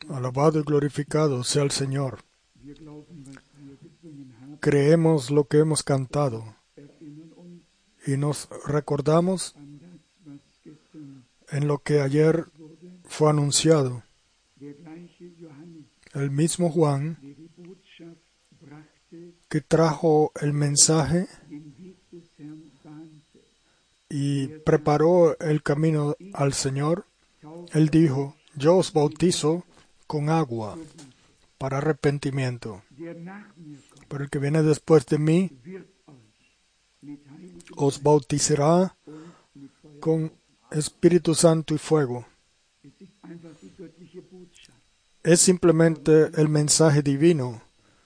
Alabado y glorificado sea el Señor. Creemos lo que hemos cantado y nos recordamos en lo que ayer fue anunciado. El mismo Juan que trajo el mensaje y preparó el camino al Señor, Él dijo: yo os bautizo con agua para arrepentimiento, pero el que viene después de mí os bautizará con Espíritu Santo y fuego. Es simplemente el mensaje divino,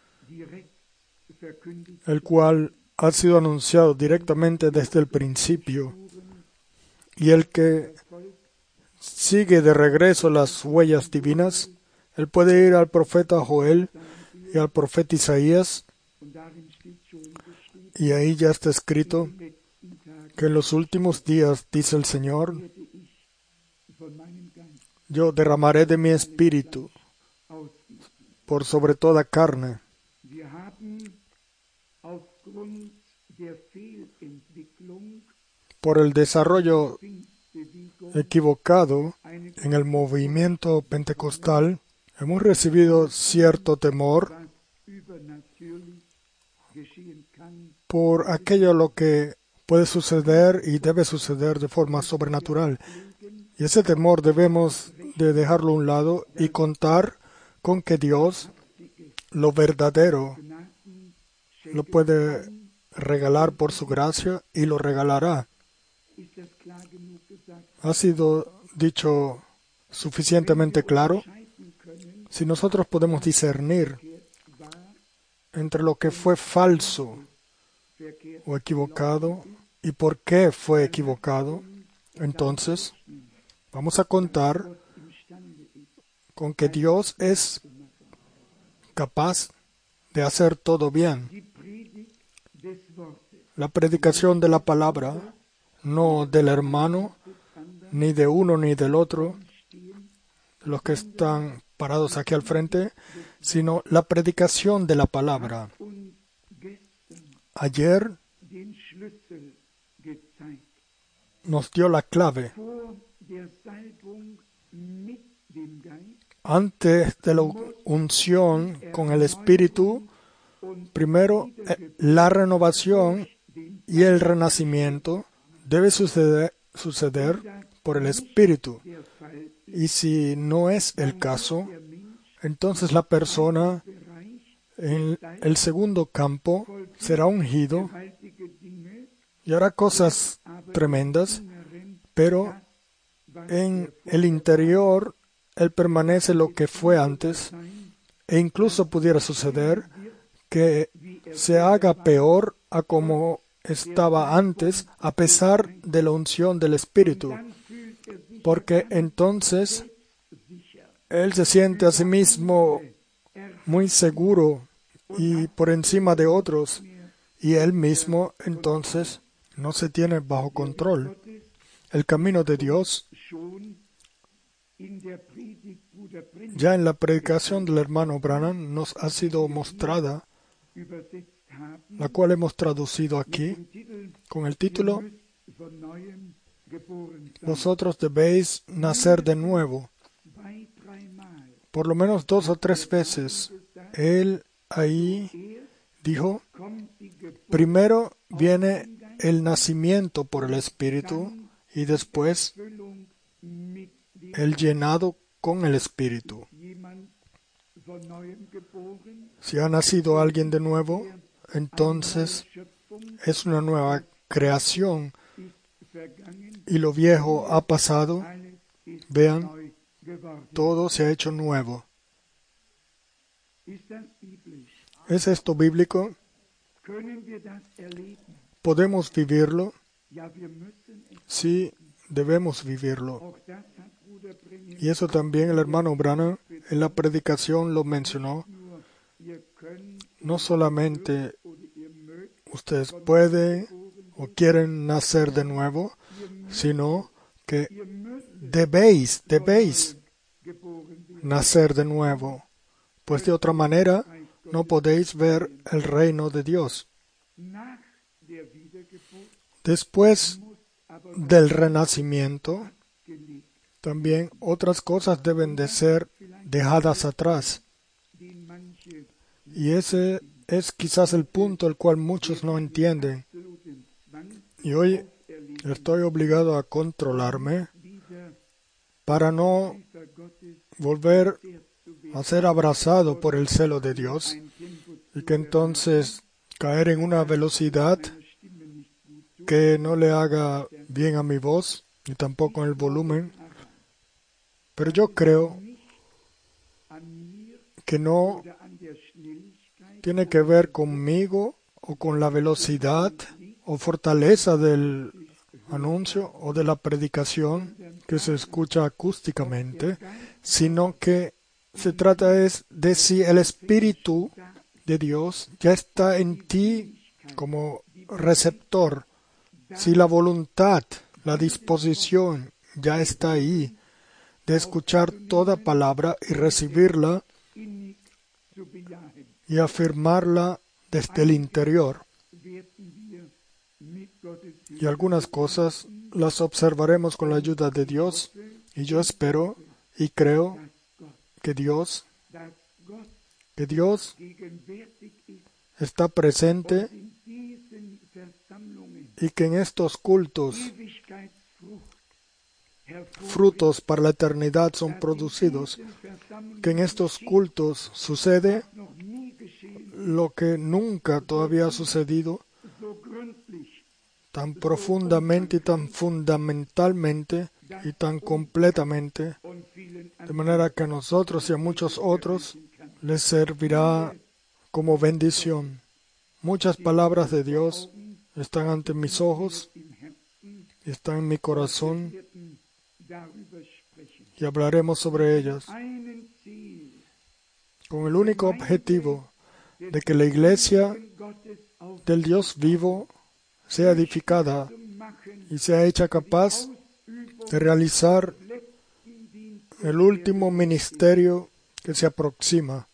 el cual ha sido anunciado directamente desde el principio, y el que sigue de regreso las huellas divinas, él puede ir al profeta Joel y al profeta Isaías, y ahí ya está escrito que en los últimos días, dice el Señor, yo derramaré de mi espíritu por sobre toda carne. Por el desarrollo equivocado en el movimiento pentecostal, hemos recibido cierto temor por aquello lo que puede suceder y debe suceder de forma sobrenatural. Y ese temor debemos de dejarlo a un lado y contar con que Dios, lo verdadero, lo puede regalar por su gracia y lo regalará. ¿Ha sido dicho suficientemente claro? Si nosotros podemos discernir entre lo que fue falso o equivocado y por qué fue equivocado, entonces vamos a contar con que Dios es capaz de hacer todo bien. La predicación de la palabra, no del hermano, ni de uno ni del otro, los que están parados aquí al frente, sino la predicación de la palabra. Ayer nos dio la clave. Antes de la unción con el Espíritu, primero la renovación y el renacimiento debe suceder por el Espíritu. Y si no es el caso, entonces la persona en el segundo campo será ungido y hará cosas tremendas, pero en el interior él permanece lo que fue antes, e incluso pudiera suceder que se haga peor a como estaba antes, a pesar de la unción del Espíritu, porque entonces él se siente a sí mismo muy seguro y por encima de otros, y él mismo entonces no se tiene bajo control. El camino de Dios, ya en la predicación del hermano Branham, nos ha sido mostrada, la cual hemos traducido aquí con el título: vosotros debéis nacer de nuevo. Por lo menos 2 o 3 veces él ahí dijo: primero viene el nacimiento por el Espíritu y después el llenado con el Espíritu. Si ha nacido alguien de nuevo, entonces es una nueva creación y lo viejo ha pasado. Vean, todo se ha hecho nuevo. ¿Es esto bíblico? ¿Podemos vivirlo? Sí, debemos vivirlo. Y eso también el hermano Branham en la predicación lo mencionó. No solamente ustedes pueden o quieren nacer de nuevo, sino que debéis nacer de nuevo, pues de otra manera no podéis ver el reino de Dios. Después del renacimiento, también otras cosas deben de ser dejadas atrás. Y ese es quizás el punto el cual muchos no entienden. Y hoy estoy obligado a controlarme para no volver a ser abrazado por el celo de Dios y que entonces caer en una velocidad que no le haga bien a mi voz ni tampoco en el volumen. Pero yo creo que no tiene que ver conmigo o con la velocidad o fortaleza del anuncio o de la predicación que se escucha acústicamente, sino que se trata es de si el Espíritu de Dios ya está en ti como receptor, si la voluntad, la disposición ya está ahí de escuchar toda palabra y recibirla y afirmarla desde el interior. Y algunas cosas las observaremos con la ayuda de Dios, y yo espero y creo que Dios está presente y que en estos cultos frutos para la eternidad son producidos, que en estos cultos sucede lo que nunca todavía ha sucedido tan profundamente y tan fundamentalmente y tan completamente, de manera que a nosotros y a muchos otros les servirá como bendición. Muchas palabras de Dios están ante mis ojos, están en mi corazón, y hablaremos sobre ellas con el único objetivo de que la iglesia del Dios vivo sea edificada y sea hecha capaz de realizar el último ministerio que se aproxima.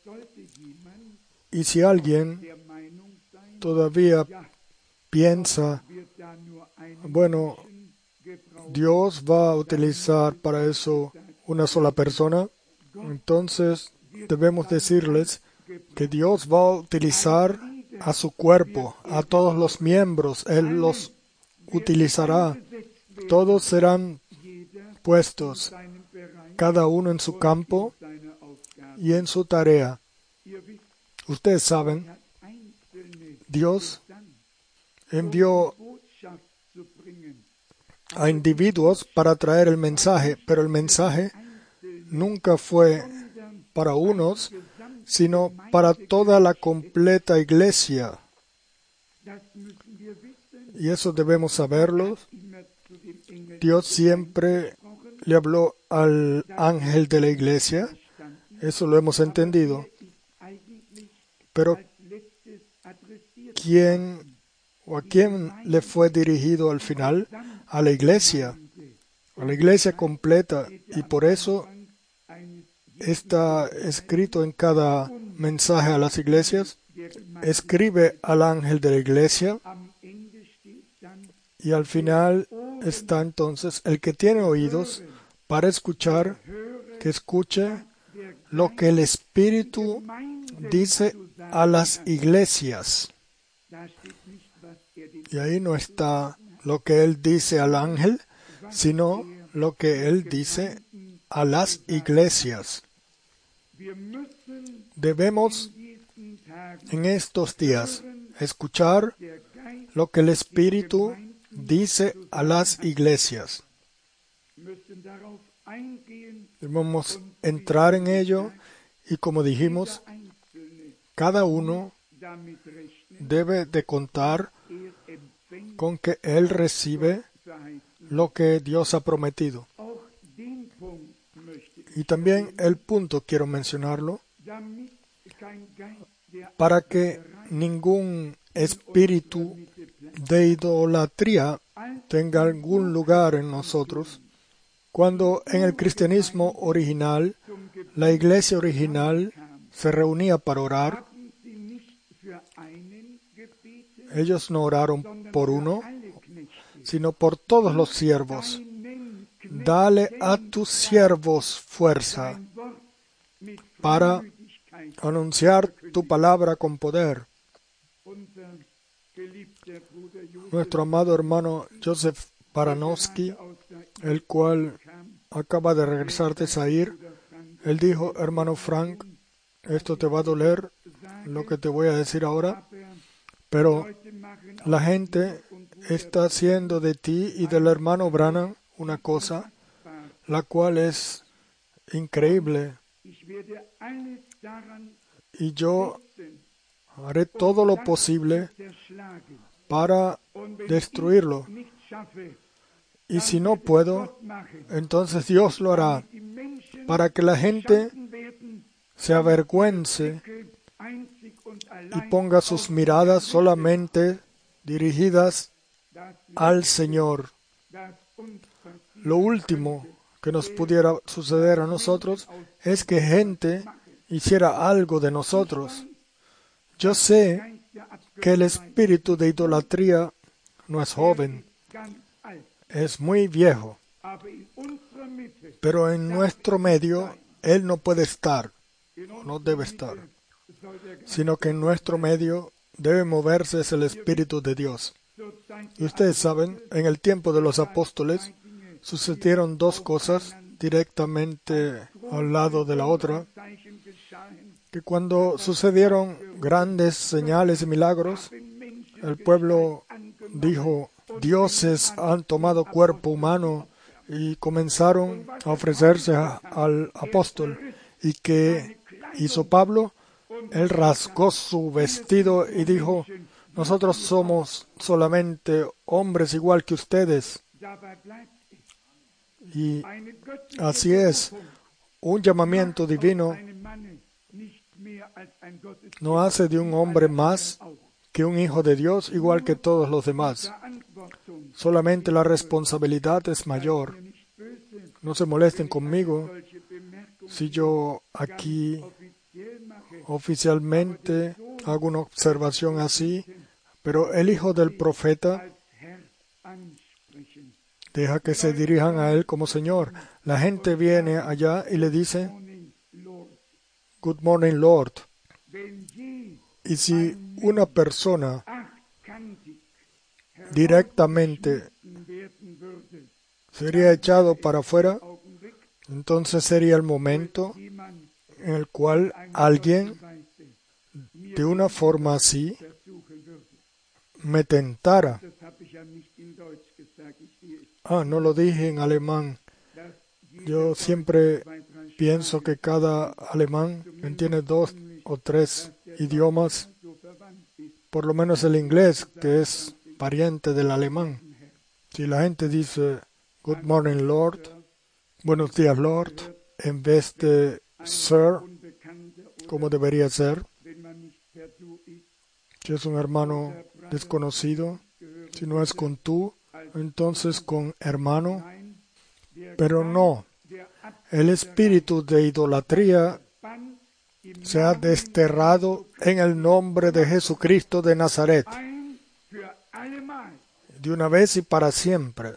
Y si alguien todavía piensa, bueno, Dios va a utilizar para eso una sola persona, entonces debemos decirles que Dios va a utilizar a su cuerpo, a todos los miembros, Él los utilizará. Todos serán puestos, cada uno en su campo y en su tarea. Ustedes saben, Dios envió a individuos para traer el mensaje, pero el mensaje nunca fue para unos, sino para toda la completa iglesia. Y eso debemos saberlo. Dios siempre le habló al ángel de la iglesia, eso lo hemos entendido. Pero ¿quién o a quién le fue dirigido al final? A la iglesia completa, y por eso está escrito en cada mensaje a las iglesias, escribe al ángel de la iglesia, y al final está entonces el que tiene oídos para escuchar, que escuche lo que el Espíritu dice a las iglesias. Y ahí no está lo que Él dice al ángel, sino lo que Él dice a las iglesias. Debemos en estos días escuchar lo que el Espíritu dice a las iglesias. Debemos entrar en ello y, como dijimos, cada uno debe de contar con que él recibe lo que Dios ha prometido. Y también el punto, quiero mencionarlo, para que ningún espíritu de idolatría tenga algún lugar en nosotros. Cuando en el cristianismo original la iglesia original se reunía para orar, ellos no oraron por uno, sino por todos los siervos. Dale a tus siervos fuerza para anunciar tu palabra con poder. Nuestro amado hermano Joseph Baranowski, el cual acaba de regresar de Zaire, él dijo: hermano Frank, esto te va a doler, lo que te voy a decir ahora, pero la gente está haciendo de ti y del hermano Branham una cosa, la cual es increíble, y yo haré todo lo posible para destruirlo. Y si no puedo, entonces Dios lo hará, para que la gente se avergüence y ponga sus miradas solamente dirigidas al Señor. Lo último que nos pudiera suceder a nosotros es que gente hiciera algo de nosotros. Yo sé que el espíritu de idolatría no es joven, es muy viejo, pero en nuestro medio él no puede estar, o no debe estar, sino que en nuestro medio debe moverse el Espíritu de Dios. Y ustedes saben, en el tiempo de los apóstoles sucedieron dos cosas directamente al lado de la otra, que cuando sucedieron grandes señales y milagros, el pueblo dijo: dioses han tomado cuerpo humano, y comenzaron a ofrecerse al apóstol. ¿Y qué hizo Pablo? Él rasgó su vestido y dijo: nosotros somos solamente hombres igual que ustedes. Y así es, un llamamiento divino no hace de un hombre más que un hijo de Dios, igual que todos los demás. Solamente la responsabilidad es mayor. No se molesten conmigo si yo aquí oficialmente hago una observación así, pero el hijo del profeta deja que se dirijan a él como Señor. La gente viene allá y le dice: Good morning, Lord. Y si una persona directamente sería echado para afuera, entonces sería el momento en el cual alguien de una forma así me tentara. No lo dije en alemán. Yo siempre pienso que cada alemán entiende 2 o 3 idiomas, por lo menos el inglés, que es pariente del alemán. Si la gente dice Good morning, Lord, buenos días, Lord, en vez de Sir, como debería ser, si es un hermano desconocido, si no es con tú, entonces con hermano, pero no. El espíritu de idolatría se ha desterrado en el nombre de Jesucristo de Nazaret, de una vez y para siempre.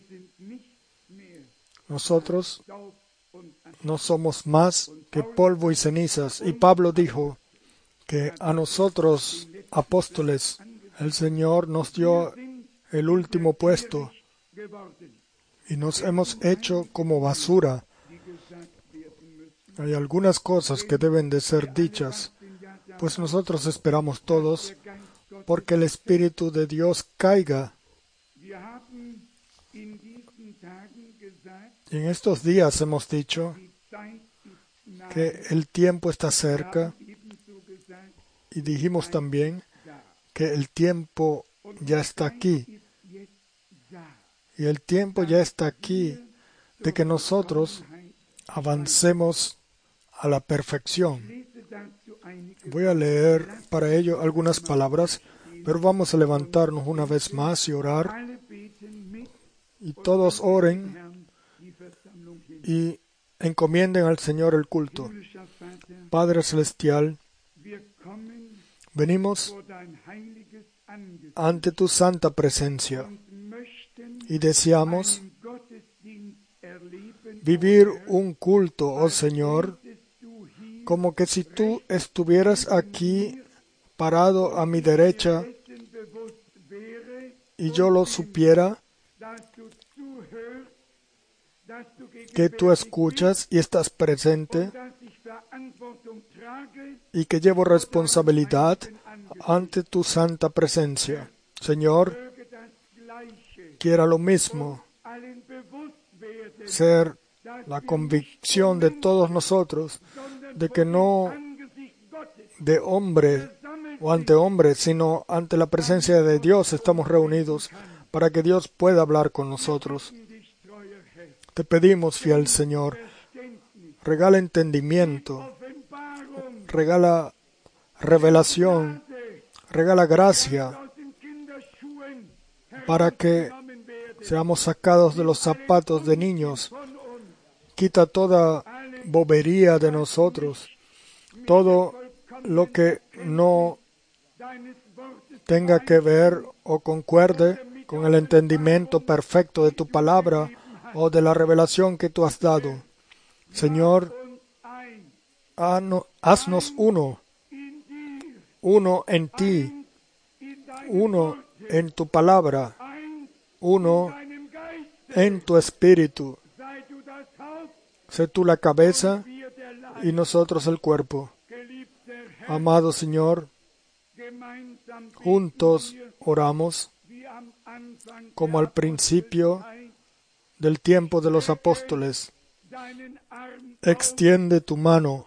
Nosotros no somos más que polvo y cenizas. Y Pablo dijo que a nosotros, apóstoles, el Señor nos dio el último puesto y nos hemos hecho como basura. Hay algunas cosas que deben de ser dichas, pues nosotros esperamos todos porque el Espíritu de Dios caiga. Y en estos días hemos dicho que el tiempo está cerca, y dijimos también que el tiempo ya está aquí. Y el tiempo ya está aquí de que nosotros avancemos a la perfección. Voy a leer para ello algunas palabras, pero vamos a levantarnos una vez más y orar. Y todos oren y encomienden al Señor el culto. Padre Celestial, venimos ante tu santa presencia y deseamos vivir un culto, oh Señor, como que si tú estuvieras aquí parado a mi derecha y yo lo supiera, que tú escuchas y estás presente y que llevo responsabilidad ante tu santa presencia. Señor, quiera lo mismo ser la convicción de todos nosotros de que no de hombre o ante hombres, sino ante la presencia de Dios estamos reunidos para que Dios pueda hablar con nosotros. Te pedimos, fiel Señor, regala entendimiento, regala revelación, regala gracia para que seamos sacados de los zapatos de niños. Quita toda bobería de nosotros, todo lo que no tenga que ver o concuerde con el entendimiento perfecto de tu palabra o de la revelación que tú has dado. Señor, haznos uno en ti, uno en tu palabra, uno en tu espíritu. Sé tú la cabeza y nosotros el cuerpo. Amado Señor, juntos oramos como al principio del tiempo de los apóstoles. Extiende tu mano.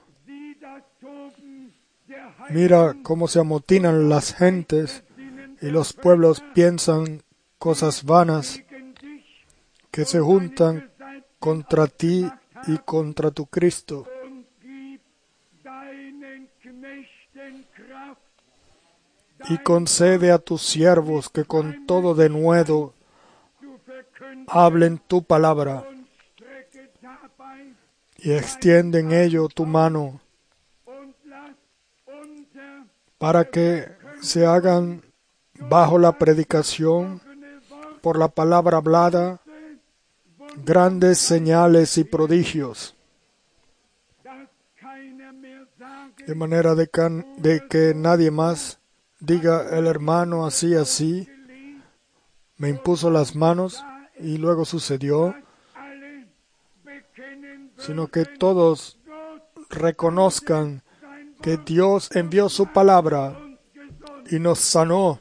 Mira cómo se amotinan las gentes y los pueblos piensan cosas vanas que se juntan contra ti y contra tu Cristo. Y concede a tus siervos que con todo denuedo hablen tu palabra y extiende en ello tu mano para que se hagan bajo la predicación por la palabra hablada grandes señales y prodigios, de manera de que nadie más diga el hermano así, me impuso las manos y luego sucedió, sino que todos reconozcan que Dios envió su palabra y nos sanó.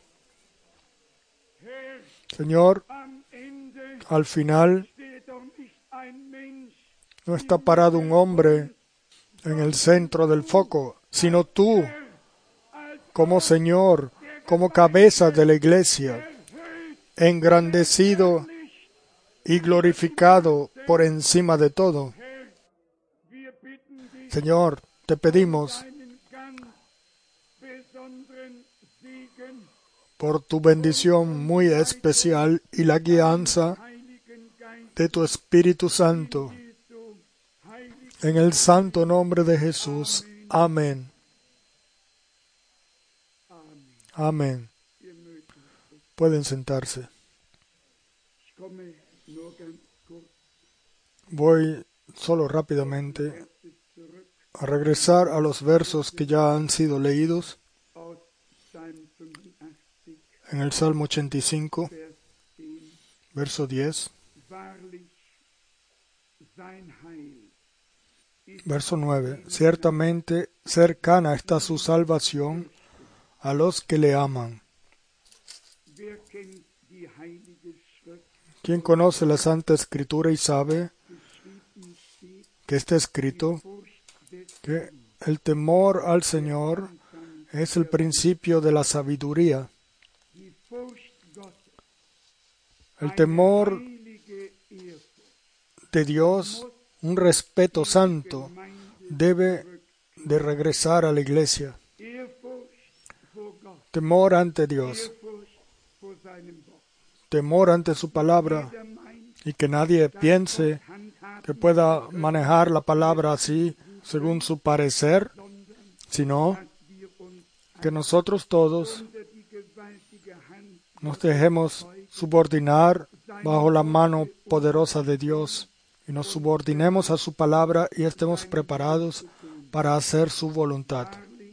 Señor, al final no está parado un hombre en el centro del foco, sino tú, como Señor, como cabeza de la iglesia, engrandecido y glorificado por encima de todo. Señor, te pedimos por tu bendición muy especial y la guianza de tu Espíritu Santo. En el santo nombre de Jesús. Amén. Amén. Pueden sentarse. Voy solo rápidamente a regresar a los versos que ya han sido leídos en el Salmo 85, verso 10, verso 9. Ciertamente cercana está su salvación a los que le aman. ¿Quién conoce la Santa Escritura y sabe que está escrito que el temor al Señor es el principio de la sabiduría? El temor de Dios, un respeto santo, debe de regresar a la iglesia. Temor ante Dios, temor ante su palabra, y que nadie piense que pueda manejar la palabra así según su parecer, sino que nosotros todos nos dejemos subordinar bajo la mano poderosa de Dios y nos subordinemos a su palabra y estemos preparados para hacer su voluntad.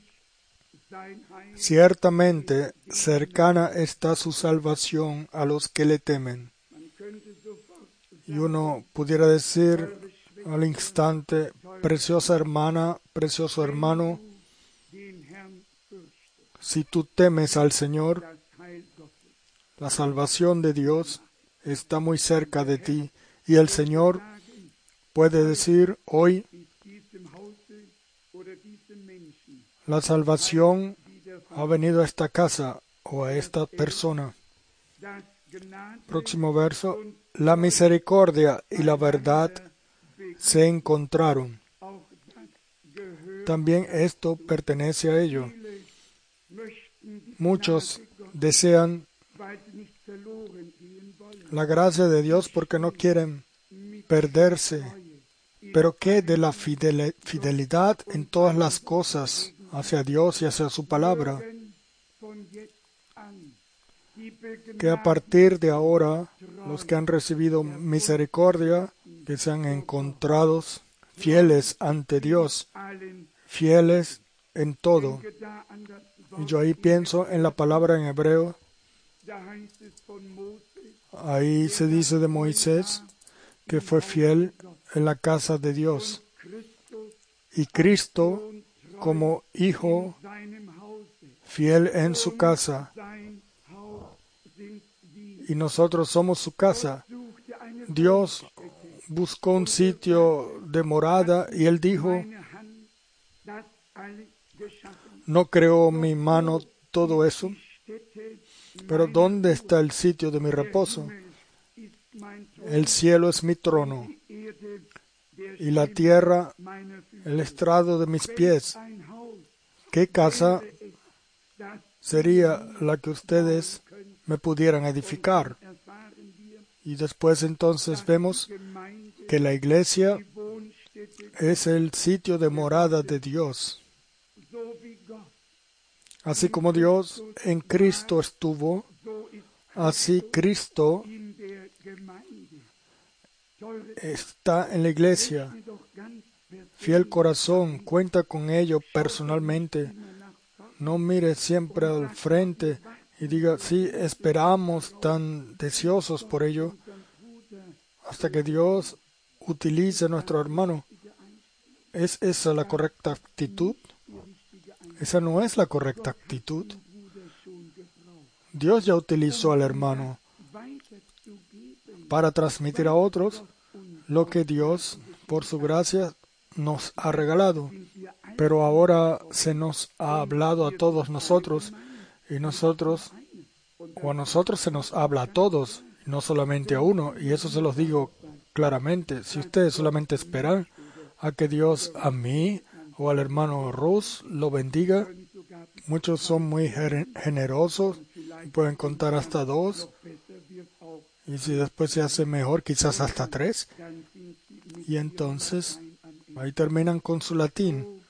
Ciertamente cercana está su salvación a los que le temen. Y uno pudiera decir al instante, preciosa hermana, precioso hermano, si tú temes al Señor, la salvación de Dios está muy cerca de ti. Y el Señor puede decir hoy, la salvación ha venido a esta casa o a esta persona. Próximo verso. La misericordia y la verdad se encontraron. También esto pertenece a ello. Muchos desean la gracia de Dios porque no quieren perderse. Pero ¿qué de la fidelidad en todas las cosas hacia Dios y hacia su palabra? Que a partir de ahora los que han recibido misericordia, que sean encontrados fieles ante Dios, fieles en todo. Y yo ahí pienso en la palabra en hebreo. Ahí se dice de Moisés que fue fiel en la casa de Dios. Y Cristo, como hijo, fiel en su casa. Y nosotros somos su casa. Dios buscó un sitio de morada y Él dijo, no creó mi mano todo eso, pero ¿dónde está el sitio de mi reposo? El cielo es mi trono y la tierra el estrado de mis pies. ¿Qué casa sería la que ustedes me pudieran edificar? Y después entonces vemos que la iglesia es el sitio de morada de Dios. Así como Dios en Cristo estuvo, así Cristo está en la iglesia. Fiel corazón, cuenta con ello personalmente. No mire siempre al frente y diga, sí, esperamos tan deseosos por ello, hasta que Dios utilice a nuestro hermano. ¿Es esa la correcta actitud? Esa no es la correcta actitud. Dios ya utilizó al hermano para transmitir a otros lo que Dios, por su gracia, nos ha regalado. Pero ahora se nos ha hablado a todos nosotros, y nosotros, o a nosotros se nos habla a todos, no solamente a uno, y eso se los digo claramente. Si ustedes solamente esperan a que Dios a mí o al hermano Rus lo bendiga, muchos son muy generosos, pueden contar hasta 2, y si después se hace mejor, quizás hasta 3, y entonces ahí terminan con su latín.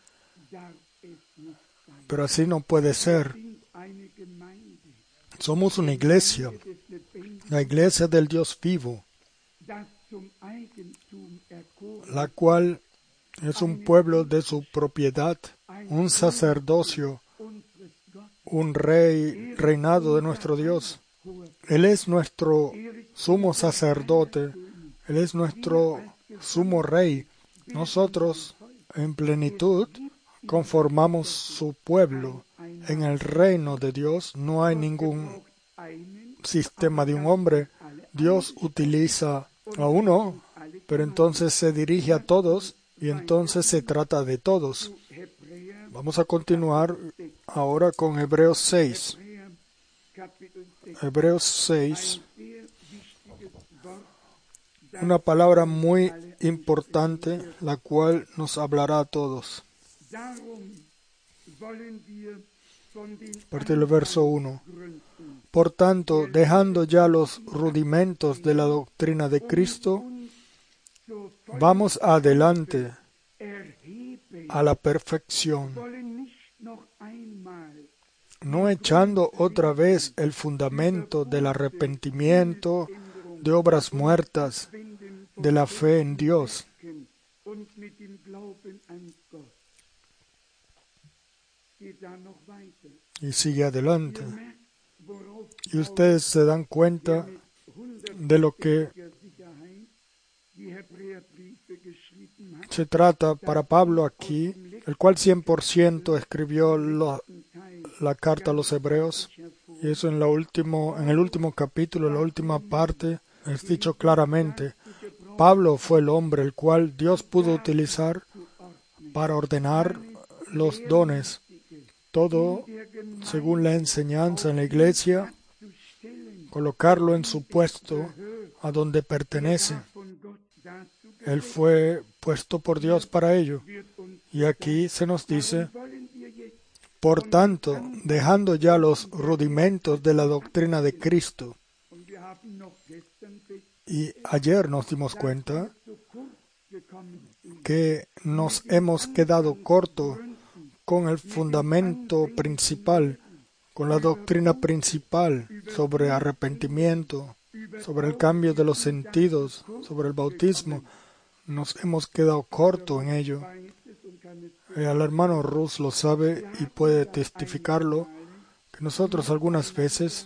Pero así no puede ser. Somos una iglesia, la iglesia del Dios vivo, la cual es un pueblo de su propiedad, un sacerdocio, un reinado de nuestro Dios. Él es nuestro sumo sacerdote, Él es nuestro sumo rey. Nosotros, en plenitud, conformamos su pueblo. En el reino de Dios no hay ningún sistema de un hombre. Dios utiliza a uno, pero entonces se dirige a todos y entonces se trata de todos. Vamos a continuar ahora con Hebreos 6. Hebreos 6, una palabra muy importante, la cual nos hablará a todos. A partir del verso 1. Por tanto, dejando ya los rudimentos de la doctrina de Cristo, vamos adelante a la perfección, no echando otra vez el fundamento del arrepentimiento, de obras muertas, de la fe en Dios. Y sigue adelante. Y ustedes se dan cuenta de lo que se trata para Pablo aquí, el cual 100% escribió la carta a los Hebreos. Y eso en el último capítulo, en la última parte, es dicho claramente. Pablo fue el hombre el cual Dios pudo utilizar para ordenar los dones, todo según la enseñanza en la iglesia, colocarlo en su puesto a donde pertenece. Él fue puesto por Dios para ello. Y aquí se nos dice, por tanto, dejando ya los rudimentos de la doctrina de Cristo. Y ayer nos dimos cuenta que nos hemos quedado cortos con el fundamento principal, con la doctrina principal sobre arrepentimiento, sobre el cambio de los sentidos, sobre el bautismo. Nos hemos quedado cortos en ello. El hermano Rus lo sabe y puede testificarlo, que nosotros algunas veces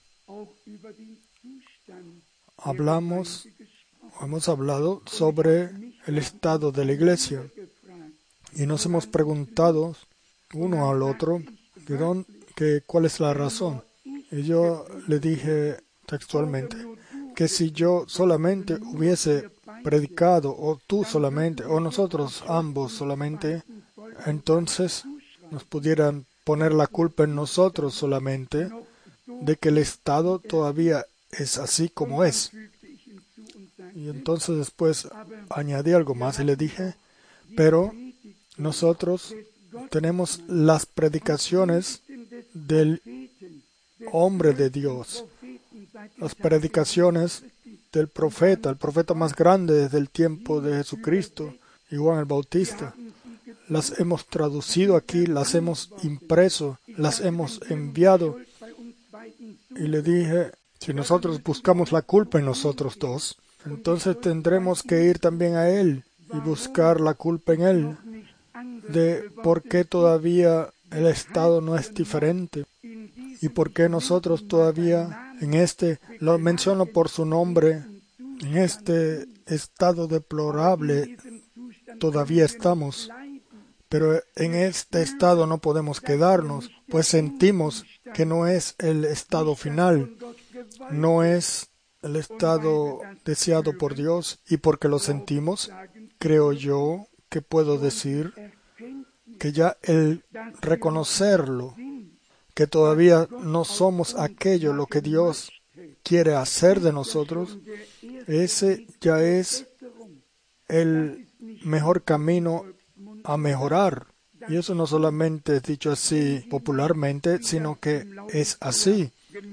hemos hablado sobre el estado de la iglesia y nos hemos preguntado uno al otro cuál es la razón. Y yo le dije textualmente que si yo solamente hubiese predicado, o tú solamente, o nosotros ambos solamente, entonces nos pudieran poner la culpa en nosotros solamente de que el estado todavía es así como es. Y entonces después añadí algo más y le dije, pero nosotros tenemos las predicaciones del hombre de Dios, las predicaciones del profeta, el profeta más grande desde el tiempo de Jesucristo y Juan el Bautista. Las hemos traducido aquí, las hemos impreso, las hemos enviado. Y le dije, si nosotros buscamos la culpa en nosotros dos, entonces tendremos que ir también a Él y buscar la culpa en Él de por qué todavía el estado no es diferente y por qué nosotros todavía lo menciono por su nombre, en este estado deplorable todavía estamos. Pero en este estado no podemos quedarnos, pues sentimos que no es el estado final, no es el estado deseado por Dios, y porque lo sentimos, creo yo que puedo decir que ya el reconocerlo, que todavía no somos aquello lo que Dios quiere hacer de nosotros, ese ya es el mejor camino a mejorar. Y eso no solamente es dicho así popularmente, sino que es así.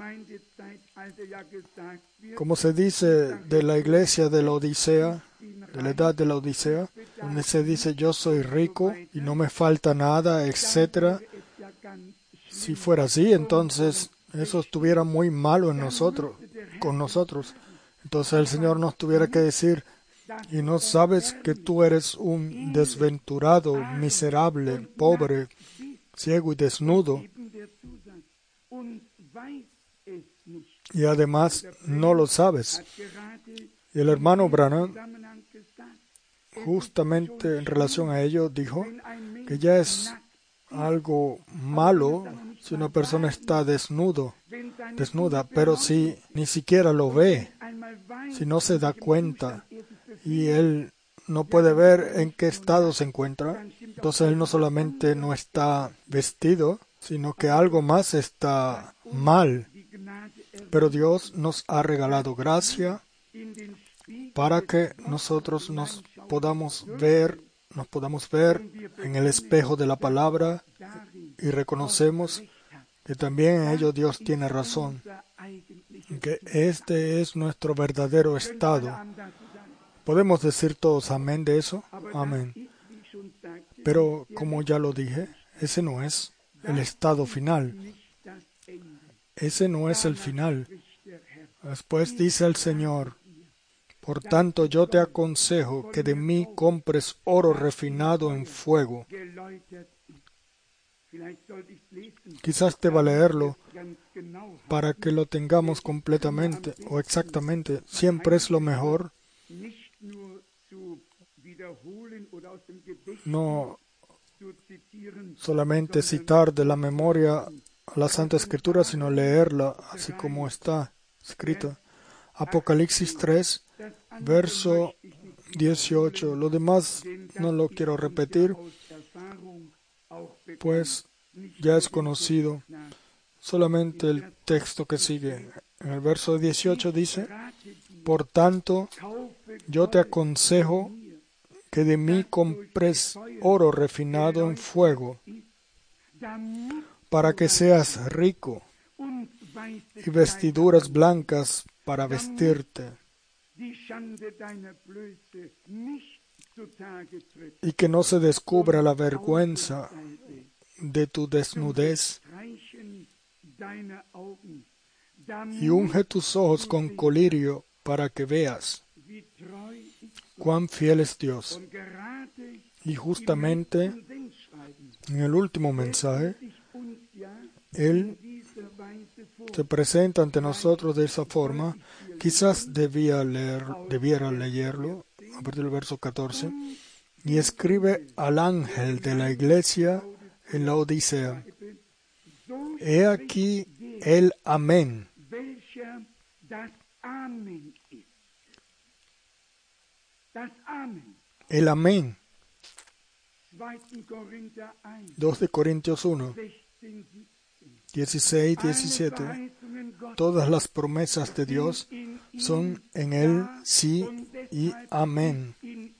Como se dice de la iglesia de la Odisea, de la edad de la Odisea, donde se dice yo soy rico y no me falta nada, etc. Si fuera así, entonces eso estuviera muy malo con nosotros. Entonces el Señor nos tuviera que decir, y no sabes que tú eres un desventurado, miserable, pobre, ciego y desnudo. Y además no lo sabes. Y el hermano Branham, justamente en relación a ello, dijo que ya es algo malo si una persona está desnuda, pero si ni siquiera lo ve, si no se da cuenta y él no puede ver en qué estado se encuentra, entonces él no solamente no está vestido, sino que algo más está mal. Pero Dios nos ha regalado gracia para que nosotros nos podamos ver en el espejo de la palabra y reconocemos que también en ello Dios tiene razón, que este es nuestro verdadero estado. ¿Podemos decir todos amén de eso? Amén. Pero, como ya lo dije, ese no es el estado final. Ese no es el final. Después dice el Señor: por tanto, yo te aconsejo que de mí compres oro refinado en fuego. Quizás deba leerlo para que lo tengamos completamente o exactamente. Siempre es lo mejor no solamente citar de la memoria a la Santa Escritura, sino leerla así como está escrita. Apocalipsis 3, verso 18. Lo demás no lo quiero repetir, pues ya es conocido. Solamente el texto que sigue. En el verso 18 dice: por tanto, yo te aconsejo que de mí compres oro refinado en fuego, para que seas rico, y vestiduras blancas para vestirte, y que no se descubra la vergüenza de tu desnudez, y unge tus ojos con colirio para que veas cuán fiel es Dios. Y justamente en el último mensaje, Él se presenta ante nosotros de esa forma. Quizás debiera leerlo a partir del verso 14. Y escribe al ángel de la iglesia en la Odisea: he aquí el amén, el amén. 2 de Corintios 1, 16, 17. Todas las promesas de Dios son en Él sí y amén.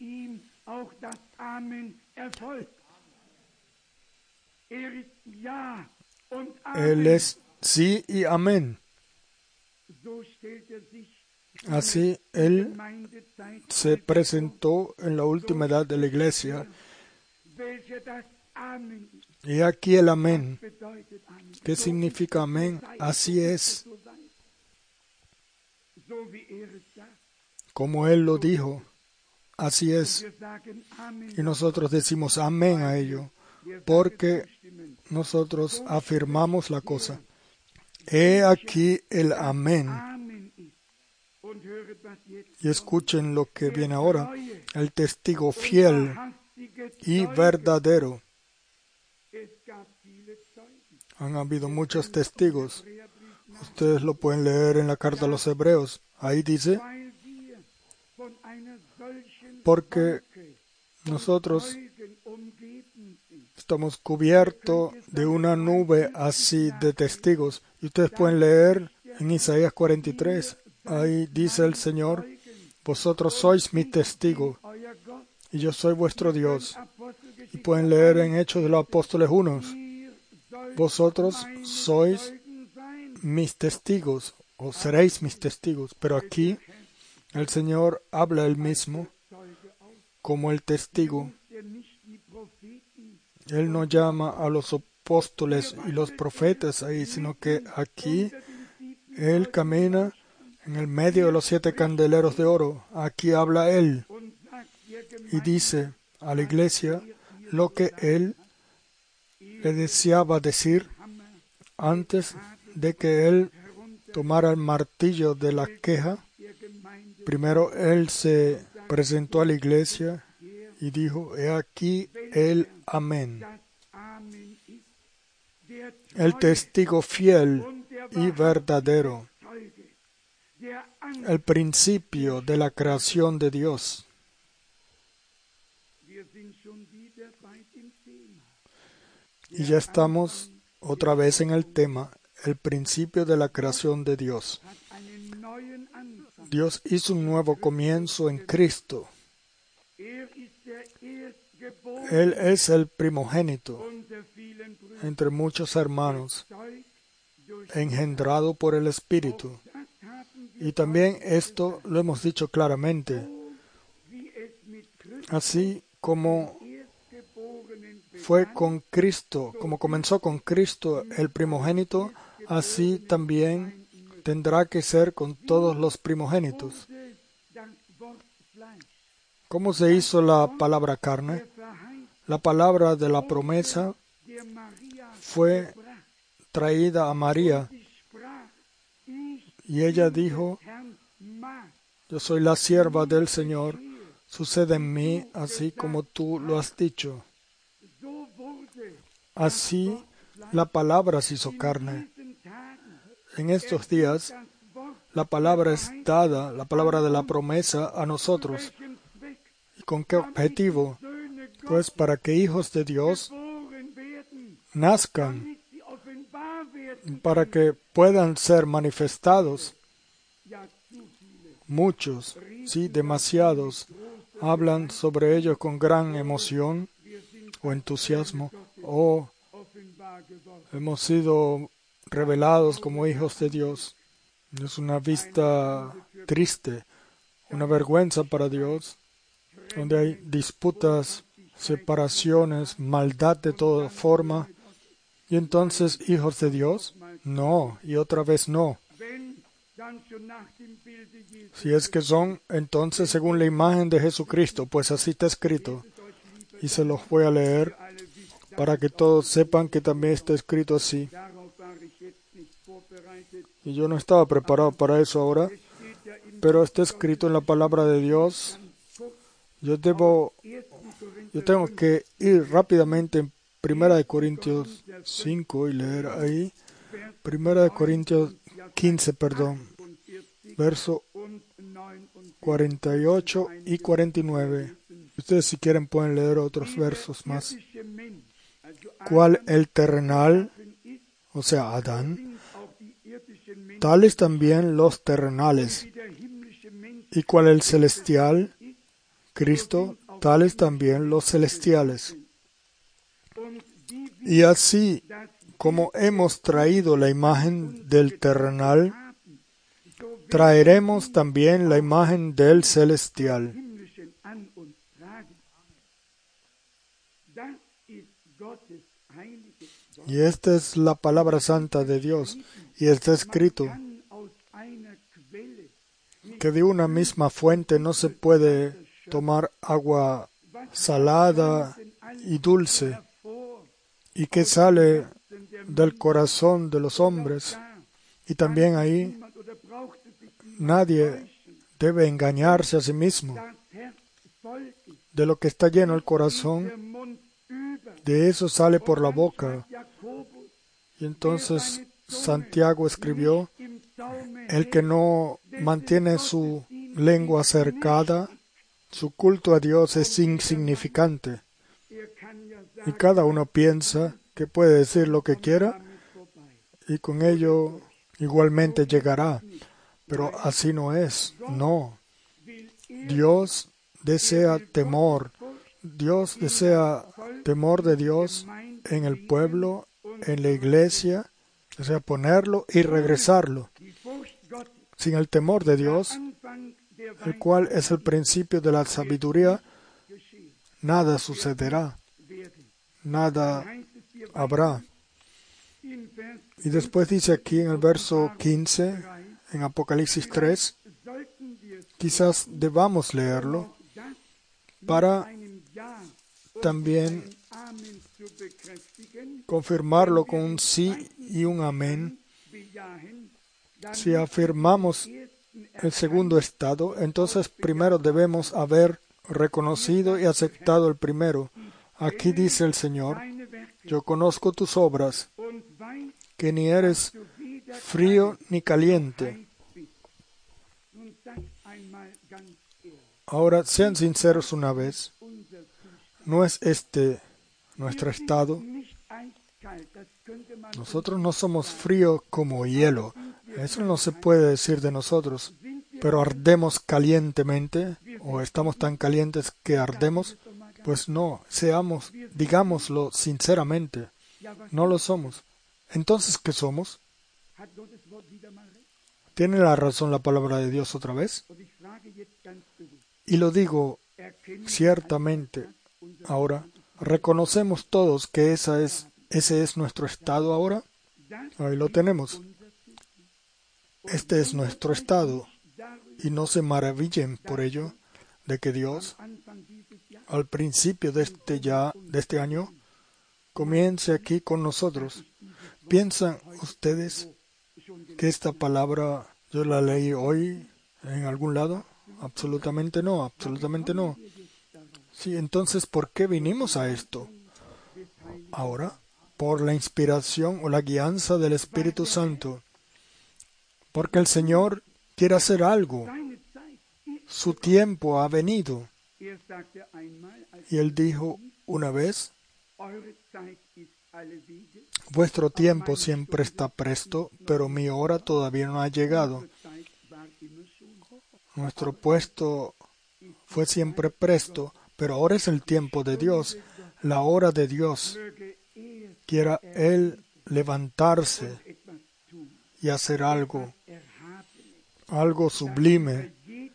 Él es sí y amén. Así Él se presentó en la última edad de la iglesia. Y aquí el amén. ¿Qué significa amén? Así es. Como Él lo dijo, así es. Y nosotros decimos amén a ello, porque nosotros afirmamos la cosa. He aquí el amén. Y escuchen lo que viene ahora: el testigo fiel y verdadero. Han habido muchos testigos. Ustedes lo pueden leer en la carta a los Hebreos. Ahí dice: porque nosotros estamos cubiertos de una nube así de testigos. Y ustedes pueden leer en Isaías 43. Ahí dice el Señor: vosotros sois mi testigo y yo soy vuestro Dios. Y pueden leer en Hechos de los Apóstoles 1. Vosotros sois mis testigos, o seréis mis testigos. Pero aquí el Señor habla Él mismo como el testigo. Él no llama a los apóstoles y los profetas ahí, sino que aquí Él camina en el medio de los 7 candeleros de oro. Aquí habla Él y dice a la iglesia lo que Él le deseaba decir antes de que Él tomara el martillo de la queja. Primero Él se presentó a la iglesia y dijo: he aquí el amén, el testigo fiel y verdadero, el principio de la creación de Dios. Y ya estamos otra vez en el tema, el principio de la creación de Dios. Dios hizo un nuevo comienzo en Cristo. Él es el primogénito entre muchos hermanos, engendrado por el Espíritu. Y también esto lo hemos dicho claramente. Así como fue con Cristo, como comenzó con Cristo el primogénito, así también tendrá que ser con todos los primogénitos. ¿Cómo se hizo la palabra carne? La palabra de la promesa fue traída a María y ella dijo: yo soy la sierva del Señor, sucede en mí así como tú lo has dicho. Así la palabra se hizo carne. En estos días la palabra es dada, la palabra de la promesa a nosotros. ¿Y con qué objetivo? Pues para que hijos de Dios nazcan, para que puedan ser manifestados. Muchos, sí, demasiados, hablan sobre ellos con gran emoción o entusiasmo. Oh, hemos sido revelados como hijos de Dios. Es una vista triste, una vergüenza para Dios, donde hay disputas, separaciones, maldad de toda forma. ¿Y entonces hijos de Dios? No, y otra vez no. Si es que son, entonces según la imagen de Jesucristo, pues así está escrito. Y se los voy a leer para que todos sepan que también está escrito así. Y yo no estaba preparado para eso ahora, pero está escrito en la palabra de Dios. Yo tengo que ir rápidamente en 1 Corintios 5 y leer ahí. 1 Corintios 15, verso 48 y 49. Ustedes si quieren pueden leer otros versos más. ¿Cuál el terrenal, o sea, Adán? Tales también los terrenales. ¿Y cuál el celestial? Cristo, tales también los celestiales. Y así como hemos traído la imagen del terrenal, traeremos también la imagen del celestial. Y esta es la palabra santa de Dios. Y está escrito que de una misma fuente no se puede tomar agua salada y dulce, y que sale del corazón de los hombres. Y también ahí nadie debe engañarse a sí mismo. De lo que está lleno el corazón, de eso sale por la boca. Y entonces Santiago escribió: el que no mantiene su lengua cercada, su culto a Dios es insignificante. Y cada uno piensa que puede decir lo que quiera y con ello igualmente llegará. Pero así no es. No. Dios desea temor. Dios desea temor de Dios en el pueblo, en la iglesia. Desea ponerlo y regresarlo. Sin el temor de Dios, el cual es el principio de la sabiduría, nada sucederá. Nada habrá. Y después dice aquí en el verso 15, en Apocalipsis 3, quizás debamos leerlo para también confirmarlo con un sí y un amén. Si afirmamos el segundo estado, entonces primero debemos haber reconocido y aceptado el primero. Aquí dice el Señor: yo conozco tus obras, que ni eres frío ni caliente. Ahora, sean sinceros una vez. ¿No es este nuestro estado? Nosotros no somos fríos como hielo. Eso no se puede decir de nosotros. Pero ardemos calientemente, o estamos tan calientes que ardemos. Pues no, digámoslo sinceramente. No lo somos. Entonces, ¿qué somos? ¿Tiene la razón la palabra de Dios otra vez? Y lo digo Ciertamente, ahora, ¿reconocemos todos que ese es nuestro estado ahora? Ahí lo tenemos. Este es nuestro estado. Y no se maravillen por ello de que Dios, al principio de este año, comience aquí con nosotros. ¿Piensan ustedes que esta palabra yo la leí hoy en algún lado? Absolutamente no, absolutamente no. Sí, entonces, ¿por qué vinimos a esto? Ahora, por la inspiración o la guianza del Espíritu Santo. Porque el Señor quiere hacer algo. Su tiempo ha venido. Y Él dijo una vez, vuestro tiempo siempre está presto, pero mi hora todavía no ha llegado. Nuestro puesto fue siempre presto, pero ahora es el tiempo de Dios, la hora de Dios. Quiera Él levantarse y hacer algo sublime,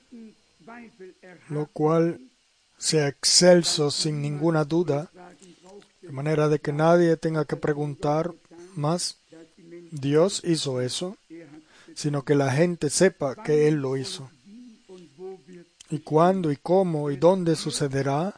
lo cual sea excelso sin ninguna duda, de manera de que nadie tenga que preguntar más, Dios hizo eso, sino que la gente sepa que Él lo hizo. Y cuándo y cómo y dónde sucederá,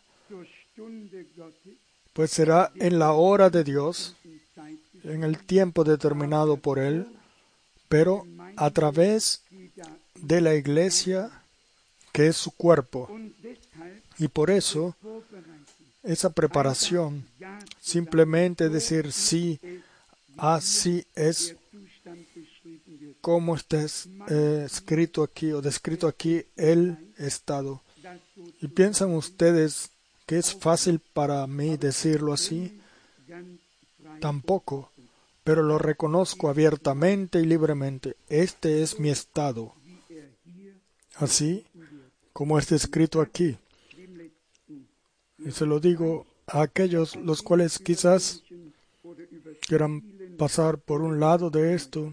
pues será en la hora de Dios, en el tiempo determinado por Él, pero a través de la iglesia, que es su cuerpo. Y por eso, esa preparación, simplemente decir sí, así es como está escrito aquí o descrito aquí el estado. ¿Y piensan ustedes que es fácil para mí decirlo así? Tampoco, pero lo reconozco abiertamente y libremente. Este es mi estado, así como está escrito aquí. Y se lo digo a aquellos los cuales quizás quieran pasar por un lado de esto.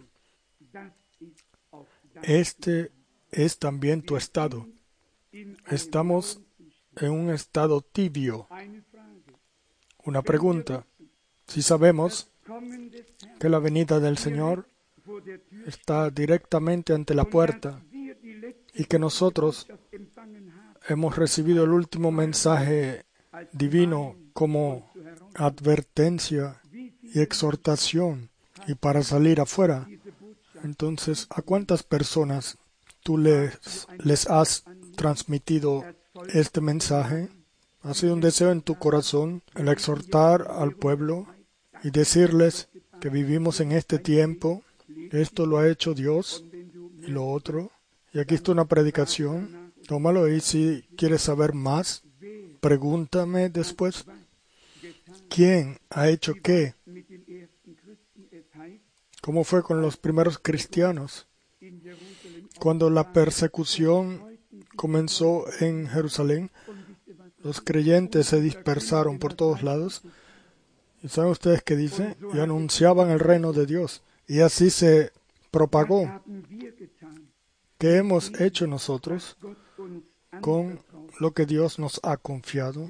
Este es también tu estado. Estamos en un estado tibio. Una pregunta. Si sabemos que la venida del Señor está directamente ante la puerta y que nosotros hemos recibido el último mensaje divino como advertencia y exhortación y para salir afuera, entonces, ¿a cuántas personas tú les has transmitido este mensaje? ¿Ha sido un deseo en tu corazón el exhortar al pueblo y decirles que vivimos en este tiempo? Esto lo ha hecho Dios y lo otro. Y aquí está una predicación. Tómalo y si quieres saber más, pregúntame después. ¿Quién ha hecho qué? ¿Cómo fue con los primeros cristianos? Cuando la persecución comenzó en Jerusalén, los creyentes se dispersaron por todos lados. ¿Y saben ustedes qué dice? Y anunciaban el reino de Dios. Y así se propagó. ¿Qué hemos hecho nosotros con lo que Dios nos ha confiado?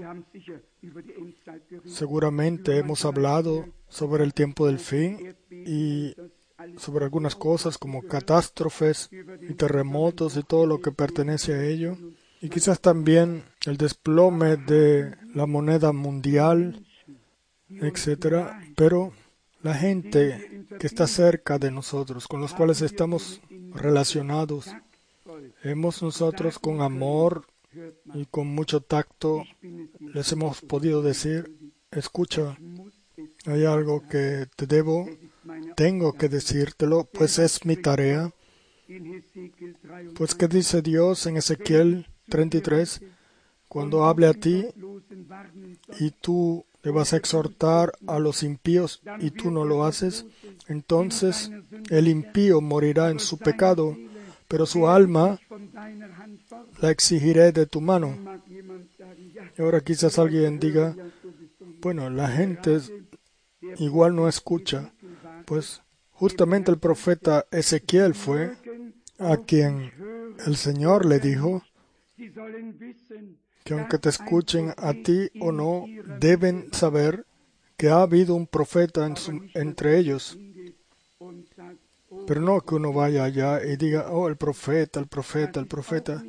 Seguramente hemos hablado sobre el tiempo del fin y sobre algunas cosas como catástrofes y terremotos y todo lo que pertenece a ello. Y quizás también el desplome de la moneda mundial, etcétera. Pero la gente que está cerca de nosotros, con los cuales estamos relacionados, hemos nosotros con amor y con mucho tacto les hemos podido decir, escucha, hay algo que te debo, tengo que decírtelo, pues es mi tarea. Pues ¿qué dice Dios en Ezequiel 33? Cuando hable a ti y tú le vas a exhortar a los impíos y tú no lo haces, entonces el impío morirá en su pecado, pero su alma la exigiré de tu mano. Y ahora quizás alguien diga, bueno, la gente igual no escucha. Pues justamente el profeta Ezequiel fue a quien el Señor le dijo que aunque te escuchen a ti o no, deben saber que ha habido un profeta entre ellos. Pero no que uno vaya allá y diga, oh, el profeta, el profeta, el profeta.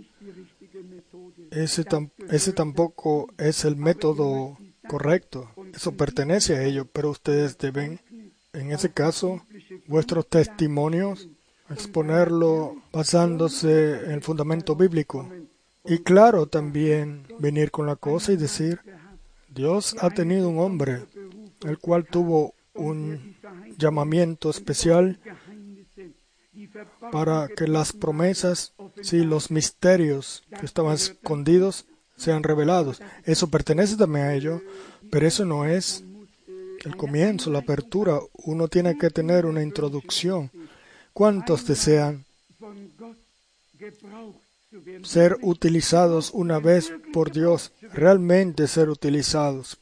Ese tampoco es el método correcto. Eso pertenece a ello, pero ustedes deben, en ese caso, vuestros testimonios, exponerlo basándose en el fundamento bíblico. Y claro, también venir con la cosa y decir, Dios ha tenido un hombre, el cual tuvo un llamamiento especial para que las promesas, sí, los misterios que estaban escondidos sean revelados. Eso pertenece también a ello, pero eso no es el comienzo, la apertura. Uno tiene que tener una introducción. ¿Cuántos desean ser utilizados una vez por Dios? Realmente ser utilizados.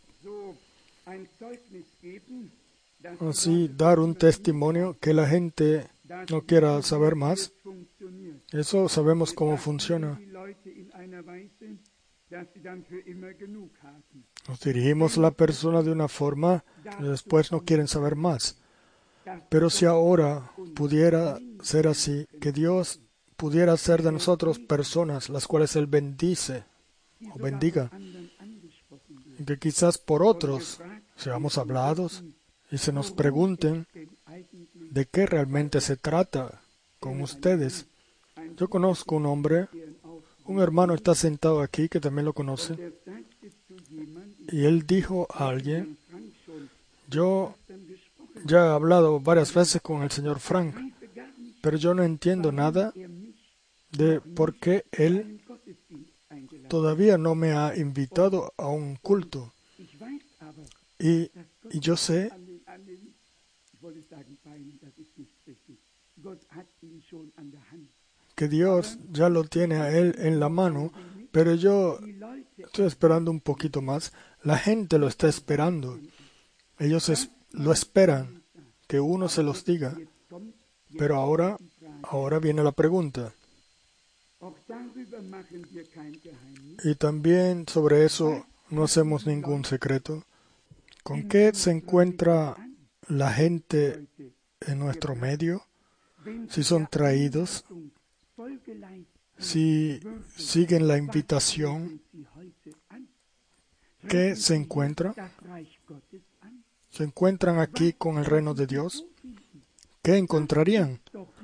Así, dar un testimonio que la gente no quiera saber más. Eso sabemos cómo funciona. Nos dirigimos a la persona de una forma y después no quieren saber más. Pero si ahora pudiera ser así, que Dios pudiera hacer de nosotros personas las cuales Él bendice o bendiga, y que quizás por otros seamos hablados y se nos pregunten de qué realmente se trata con ustedes. Yo conozco un hombre, un hermano está sentado aquí que también lo conoce, y él dijo a alguien, yo ya he hablado varias veces con el señor Frank, pero yo no entiendo nada de por qué él todavía no me ha invitado a un culto. Y yo sé que Dios ya lo tiene a él en la mano, pero yo estoy esperando un poquito más. La gente lo está esperando. Ellos lo esperan, que uno se los diga. Pero ahora viene la pregunta. Y también sobre eso no hacemos ningún secreto. ¿Con qué se encuentra la gente en nuestro medio? Si son traídos, si siguen la invitación, ¿qué se encuentra? ¿Se encuentran aquí con el reino de Dios? ¿Qué encontrarían?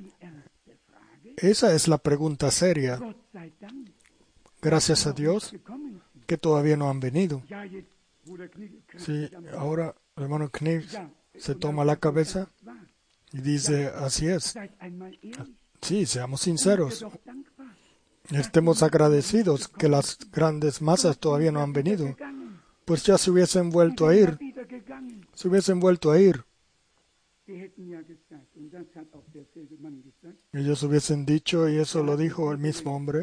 Esa es la pregunta seria. Gracias a Dios que todavía no han venido. Sí, ahora el hermano Knives se toma la cabeza y dice, así es. Sí, seamos sinceros. Estemos agradecidos que las grandes masas todavía no han venido. Pues ya se hubiesen vuelto a ir. Se hubiesen vuelto a ir. Ellos hubiesen dicho, y eso lo dijo el mismo hombre.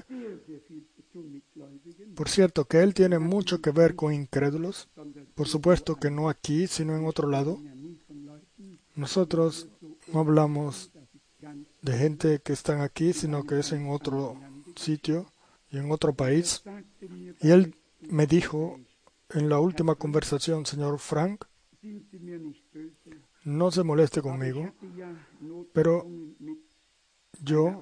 Por cierto, que él tiene mucho que ver con incrédulos. Por supuesto que no aquí, sino en otro lado. Nosotros no hablamos de gente que están aquí, sino que es en otro sitio y en otro país. Y él me dijo en la última conversación, señor Frank, no se moleste conmigo, pero yo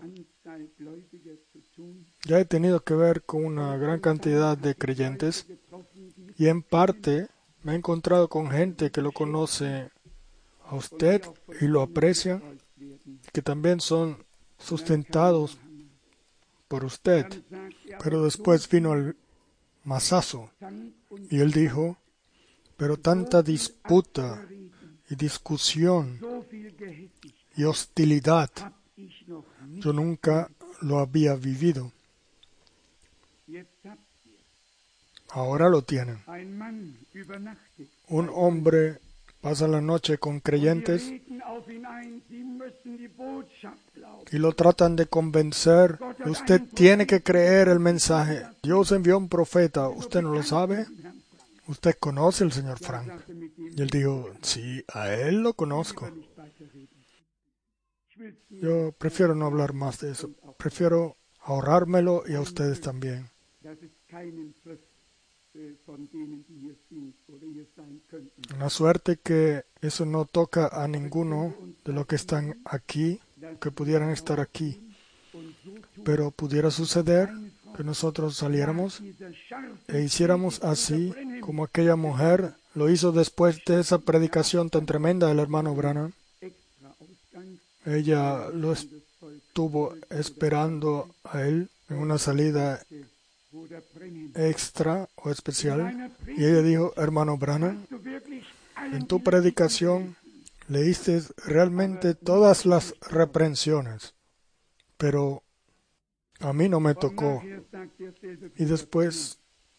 ya he tenido que ver con una gran cantidad de creyentes y en parte me he encontrado con gente que lo conoce a usted y lo aprecia, que también son sustentados por usted. Pero después vino el masazo y él dijo, pero tanta disputa y discusión y hostilidad yo nunca lo había vivido. Ahora lo tienen. Un hombre pasa la noche con creyentes y lo tratan de convencer. Usted tiene que creer el mensaje. Dios envió un profeta. ¿Usted no lo sabe? ¿Usted conoce al señor Frank? Y él dijo, sí, a él lo conozco. Yo prefiero no hablar más de eso. Prefiero ahorrármelo y a ustedes también. La suerte que eso no toca a ninguno de los que están aquí, que pudieran estar aquí. Pero pudiera suceder que nosotros saliéramos e hiciéramos así como aquella mujer lo hizo después de esa predicación tan tremenda del hermano Branham. Ella lo estuvo esperando a él en una salida extra o especial. Y ella dijo: hermano Branham, en tu predicación leíste realmente todas las reprensiones, pero a mí no me tocó. Y después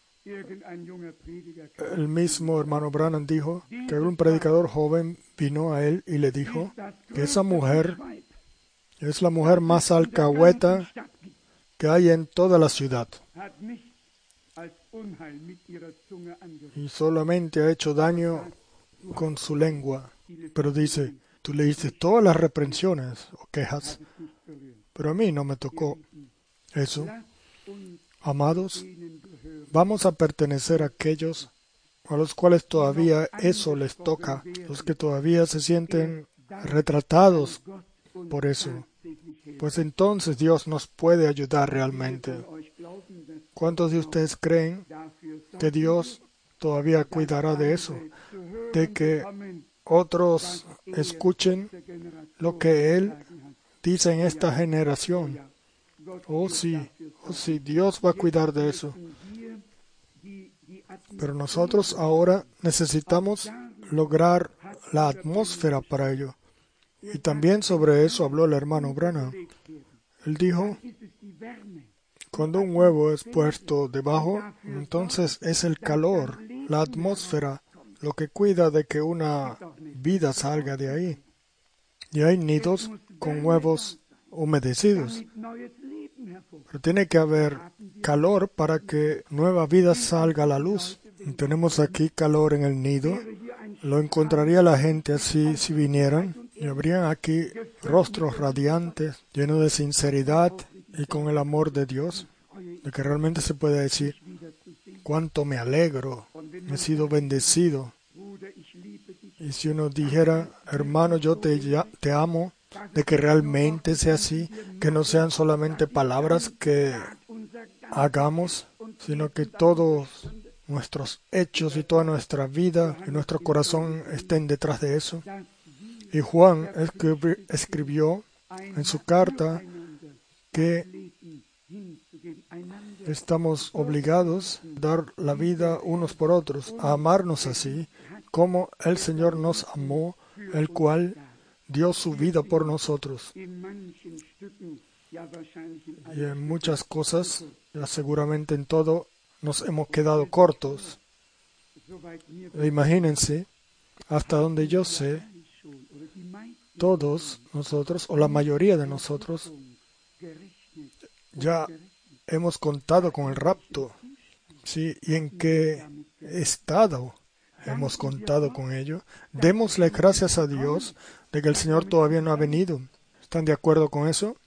el mismo hermano Branham dijo que un predicador joven vino a él y le dijo que esa mujer es la mujer más alcahueta que hay en toda la ciudad. Y solamente ha hecho daño con su lengua. Pero dice: tú leíste todas las reprensiones o quejas, pero a mí no me tocó eso. Amados, vamos a pertenecer a aquellos a los cuales todavía eso les toca, los que todavía se sienten retratados por eso. Pues entonces Dios nos puede ayudar realmente. ¿Cuántos de ustedes creen que Dios todavía cuidará de eso? De que otros escuchen lo que Él dice en esta generación. Oh sí, Dios va a cuidar de eso. Pero nosotros ahora necesitamos lograr la atmósfera para ello. Y también sobre eso habló el hermano Branham. Él dijo: cuando un huevo es puesto debajo, entonces es el calor, la atmósfera, lo que cuida de que una vida salga de ahí. Y hay nidos con huevos humedecidos. Pero tiene que haber calor para que nueva vida salga a la luz. Y tenemos aquí calor en el nido. Lo encontraría la gente así si vinieran. Y habrían aquí rostros radiantes, llenos de sinceridad y con el amor de Dios. De que realmente se puede decir: cuánto me alegro, he sido bendecido. Y si uno dijera: hermano, yo te amo, de que realmente sea así, que no sean solamente palabras que hagamos, sino que todos nuestros hechos y toda nuestra vida y nuestro corazón estén detrás de eso. Y Juan escribió en su carta que estamos obligados a dar la vida unos por otros, a amarnos así, como el Señor nos amó, el cual dio su vida por nosotros. Y en muchas cosas, ya seguramente en todo, nos hemos quedado cortos. Imagínense, hasta donde yo sé, todos nosotros, o la mayoría de nosotros, ya hemos contado con el rapto. ¿Sí? ¿Y en qué estado hemos contado con ello? Démosle gracias a Dios de que el Señor todavía no ha venido. ¿Están de acuerdo con eso?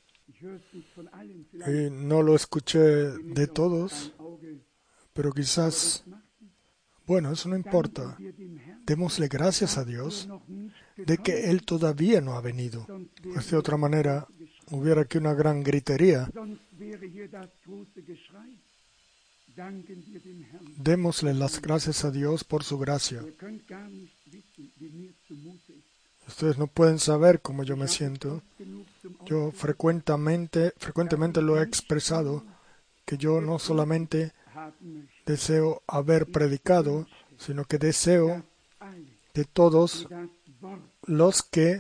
Y no lo escuché de todos, pero quizás, bueno, eso no importa. Démosle gracias a Dios de que Él todavía no ha venido. Pues de otra manera, hubiera aquí una gran gritería. Démosle las gracias a Dios por su gracia. Ustedes no pueden saber cómo yo me siento. Yo frecuentemente lo he expresado, que yo no solamente deseo haber predicado, sino que deseo de todos los que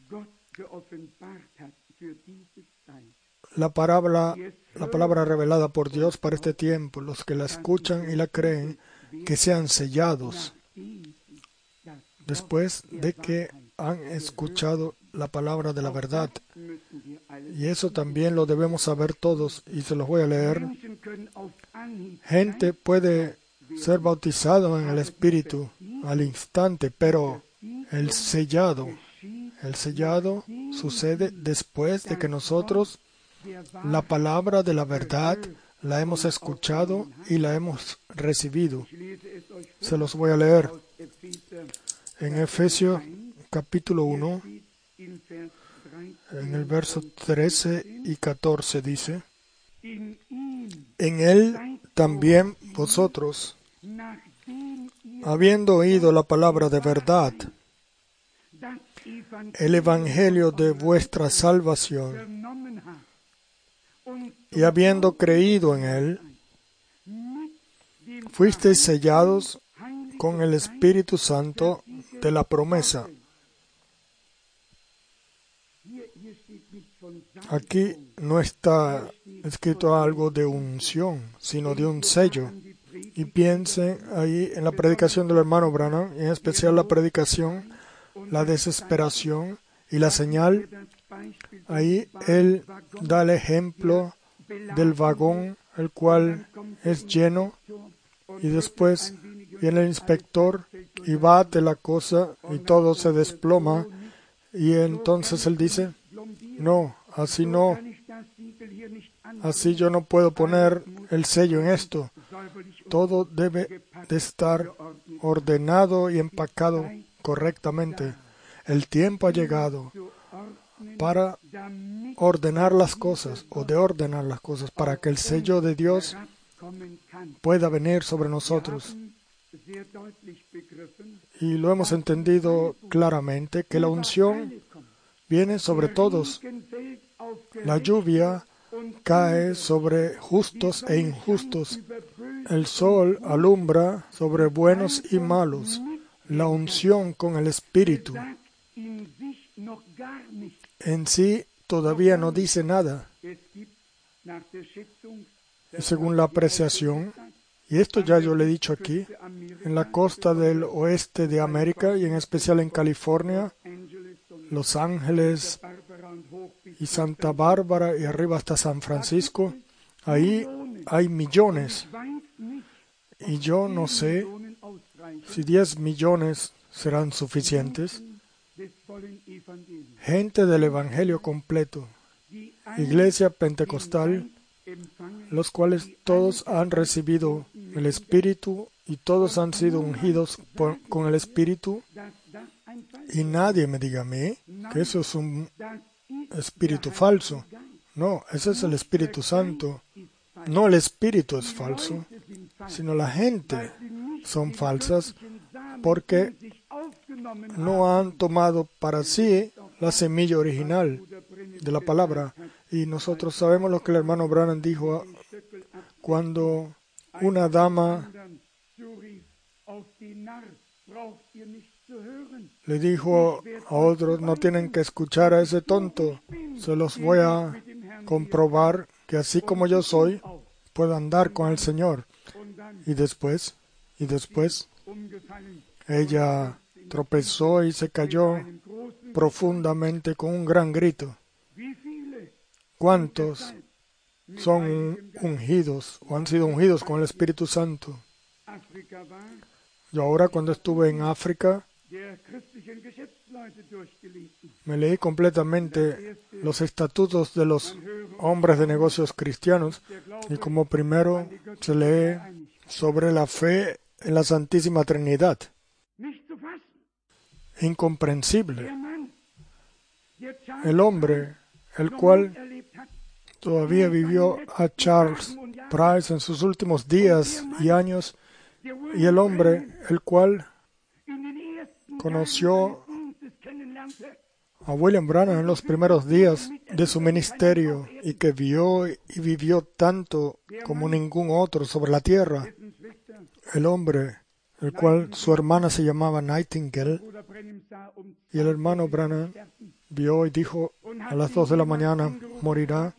la palabra revelada por Dios para este tiempo, los que la escuchan y la creen, que sean sellados después de que han escuchado la palabra de la verdad. Y eso también lo debemos saber todos, y se los voy a leer. Gente puede ser bautizado en el Espíritu al instante, pero el sellado sucede después de que nosotros la palabra de la verdad la hemos escuchado y la hemos recibido. Se los voy a leer. En Efesios capítulo 1, en el verso 13 y 14 dice: en Él también vosotros, habiendo oído la palabra de verdad, el evangelio de vuestra salvación, y habiendo creído en Él, fuisteis sellados con el Espíritu Santo de la promesa. Aquí no está escrito algo de unción, sino de un sello. Y piensen ahí en la predicación del hermano Branham, en especial la predicación, la desesperación y la señal. Ahí él da el ejemplo del vagón, el cual es lleno, y después viene el inspector y bate la cosa y todo se desploma. Y entonces él dice: no, así no, así yo no puedo poner el sello en esto. Todo debe de estar ordenado y empacado correctamente. El tiempo ha llegado para ordenar las cosas, o de ordenar las cosas, para que el sello de Dios pueda venir sobre nosotros. Y lo hemos entendido claramente, que la unción viene sobre todos. La lluvia cae sobre justos e injustos. El sol alumbra sobre buenos y malos. La unción con el Espíritu en sí todavía no dice nada. Según la apreciación, y esto ya yo le he dicho aquí, en la costa del oeste de América y en especial en California, Los Ángeles y Santa Bárbara y arriba hasta San Francisco, ahí hay millones. Y yo no sé si 10 millones serán suficientes. Gente del Evangelio completo, iglesia pentecostal, los cuales todos han recibido el Espíritu y todos han sido ungidos con el Espíritu. Y nadie me diga a mí que eso es un espíritu falso. No, ese es el Espíritu Santo. No el espíritu es falso, sino la gente son falsas porque no han tomado para sí la semilla original de la palabra. Y nosotros sabemos lo que el hermano Branham dijo cuando una dama le dijo a otros: no tienen que escuchar a ese tonto, se los voy a comprobar que así como yo soy, puedo andar con el Señor. Y después, ella tropezó y se cayó profundamente con un gran grito. ¿Cuántos son ungidos o han sido ungidos con el Espíritu Santo? Yo ahora, cuando estuve en África, me leí completamente los estatutos de los hombres de negocios cristianos, y como primero se lee sobre la fe en la Santísima Trinidad. Incomprensible. El hombre, el cual todavía vivió a Charles Price en sus últimos días y años, y el hombre, el cual conoció a William Branham en los primeros días de su ministerio y que vio y vivió tanto como ningún otro sobre la tierra. El hombre, el cual su hermana se llamaba Nightingale, y el hermano Branham vio y dijo: a las 2 de la mañana morirá.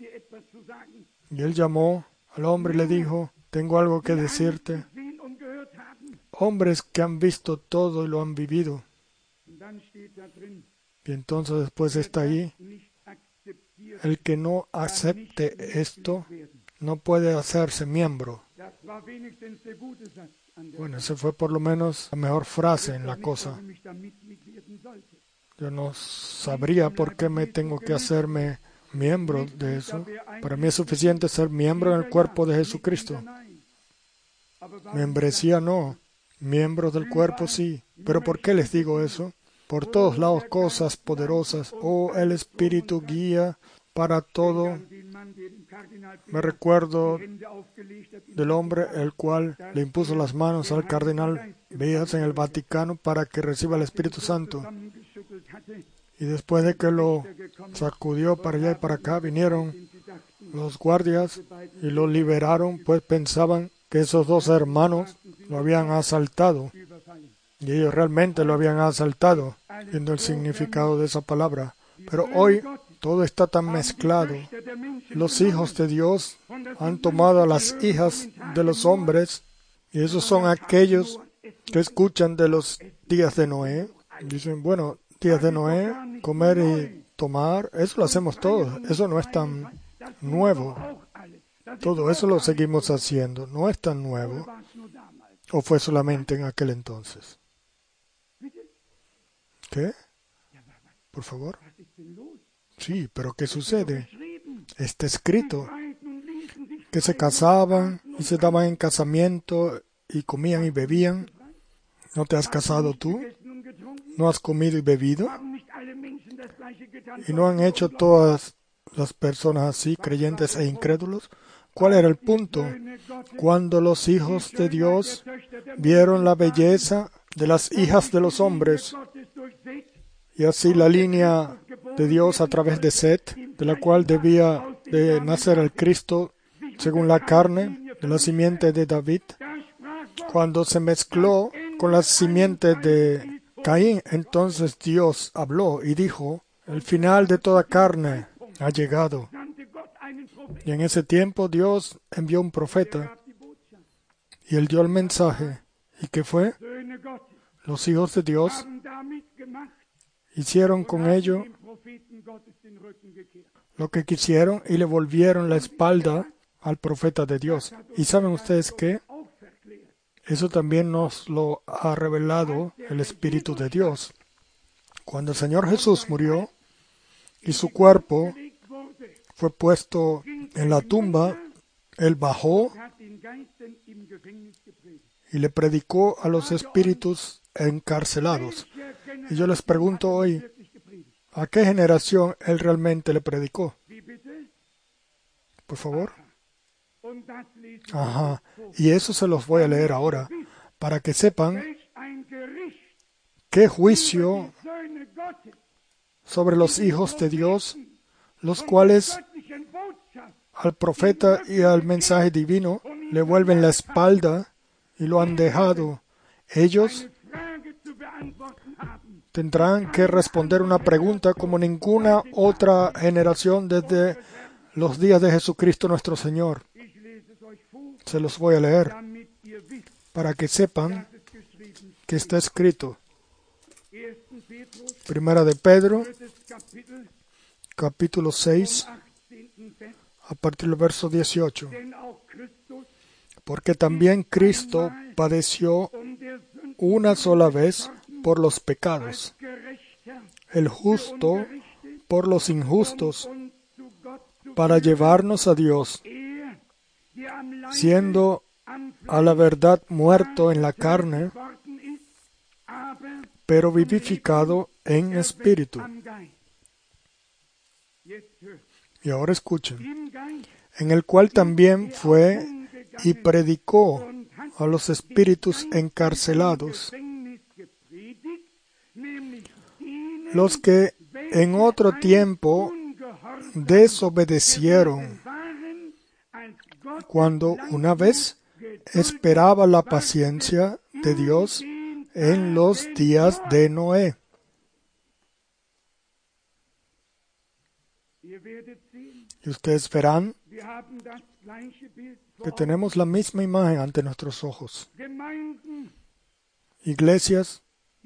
Y él llamó al hombre y le dijo: tengo algo que decirte. Hombres que han visto todo y lo han vivido. Y entonces después está ahí: el que no acepte esto no puede hacerse miembro. Bueno, esa fue por lo menos la mejor frase en la cosa. Yo no sabría por qué me tengo que hacerme miembro de eso. Para mí es suficiente ser miembro en el cuerpo de Jesucristo. Membresía no, miembros del cuerpo sí. ¿Pero por qué les digo eso? Por todos lados cosas poderosas. Oh, el Espíritu guía para todo. Me recuerdo del hombre el cual le impuso las manos al cardenal Beas en el Vaticano para que reciba el Espíritu Santo. Y después de que lo sacudió para allá y para acá, vinieron los guardias y lo liberaron, pues pensaban que esos dos hermanos lo habían asaltado. Y ellos realmente lo habían asaltado, viendo el significado de esa palabra. Pero hoy todo está tan mezclado. Los hijos de Dios han tomado a las hijas de los hombres, y esos son aquellos que escuchan de los días de Noé. Dicen, bueno, días de Noé, comer y tomar, eso lo hacemos todos. Eso no es tan nuevo. Todo eso lo seguimos haciendo. No es tan nuevo. ¿O fue solamente en aquel entonces? ¿Qué? Por favor. Sí, pero ¿qué sucede? Está escrito que se casaban y se daban en casamiento y comían y bebían. ¿No te has casado tú? ¿No has comido y bebido? ¿Y no han hecho todas las personas así, creyentes e incrédulos? ¿Cuál era el punto? Cuando los hijos de Dios vieron la belleza de las hijas de los hombres, y así la línea de Dios a través de Set, de la cual debía de nacer el Cristo según la carne, de la simiente de David, cuando se mezcló con la simiente de Caín, entonces Dios habló y dijo, el final de toda carne ha llegado. Y en ese tiempo Dios envió un profeta y él dio el mensaje. ¿Y qué fue? Los hijos de Dios hicieron con ello lo que quisieron y le volvieron la espalda al profeta de Dios. ¿Y saben ustedes qué? Eso también nos lo ha revelado el Espíritu de Dios. Cuando el Señor Jesús murió y su cuerpo fue puesto en la tumba, Él bajó y le predicó a los espíritus encarcelados. Y yo les pregunto hoy, ¿a qué generación Él realmente le predicó? Por favor. Ajá. Y eso se los voy a leer ahora, para que sepan qué juicio sobre los hijos de Dios, los cuales al profeta y al mensaje divino le vuelven la espalda y lo han dejado. Ellos tendrán que responder una pregunta como ninguna otra generación desde los días de Jesucristo nuestro Señor. Se los voy a leer para que sepan que está escrito. Primera de Pedro, capítulo 6, a partir del verso 18. Porque también Cristo padeció una sola vez por los pecados, el justo por los injustos, para llevarnos a Dios, siendo a la verdad muerto en la carne, pero vivificado en espíritu. Y ahora escuchen, en el cual también fue y predicó a los espíritus encarcelados, los que en otro tiempo desobedecieron, cuando una vez esperaba la paciencia de Dios en los días de Noé. Y ustedes verán que tenemos la misma imagen ante nuestros ojos. Iglesias,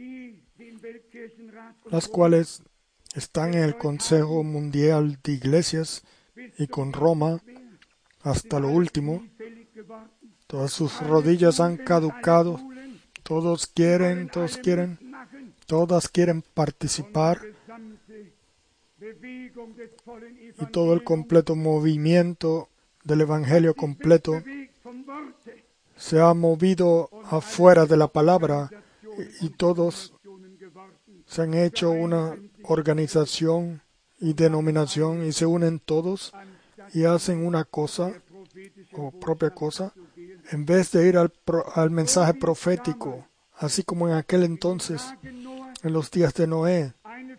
las cuales están en el Consejo Mundial de Iglesias y con Roma hasta lo último. Todas sus rodillas han caducado. Todas quieren participar. y todo el completo movimiento del Evangelio completo se ha movido afuera de la palabra y todos se han hecho una organización y denominación y se unen todos y hacen una cosa o propia cosa en vez de ir al mensaje profético, así como en aquel entonces, en los días de Noé.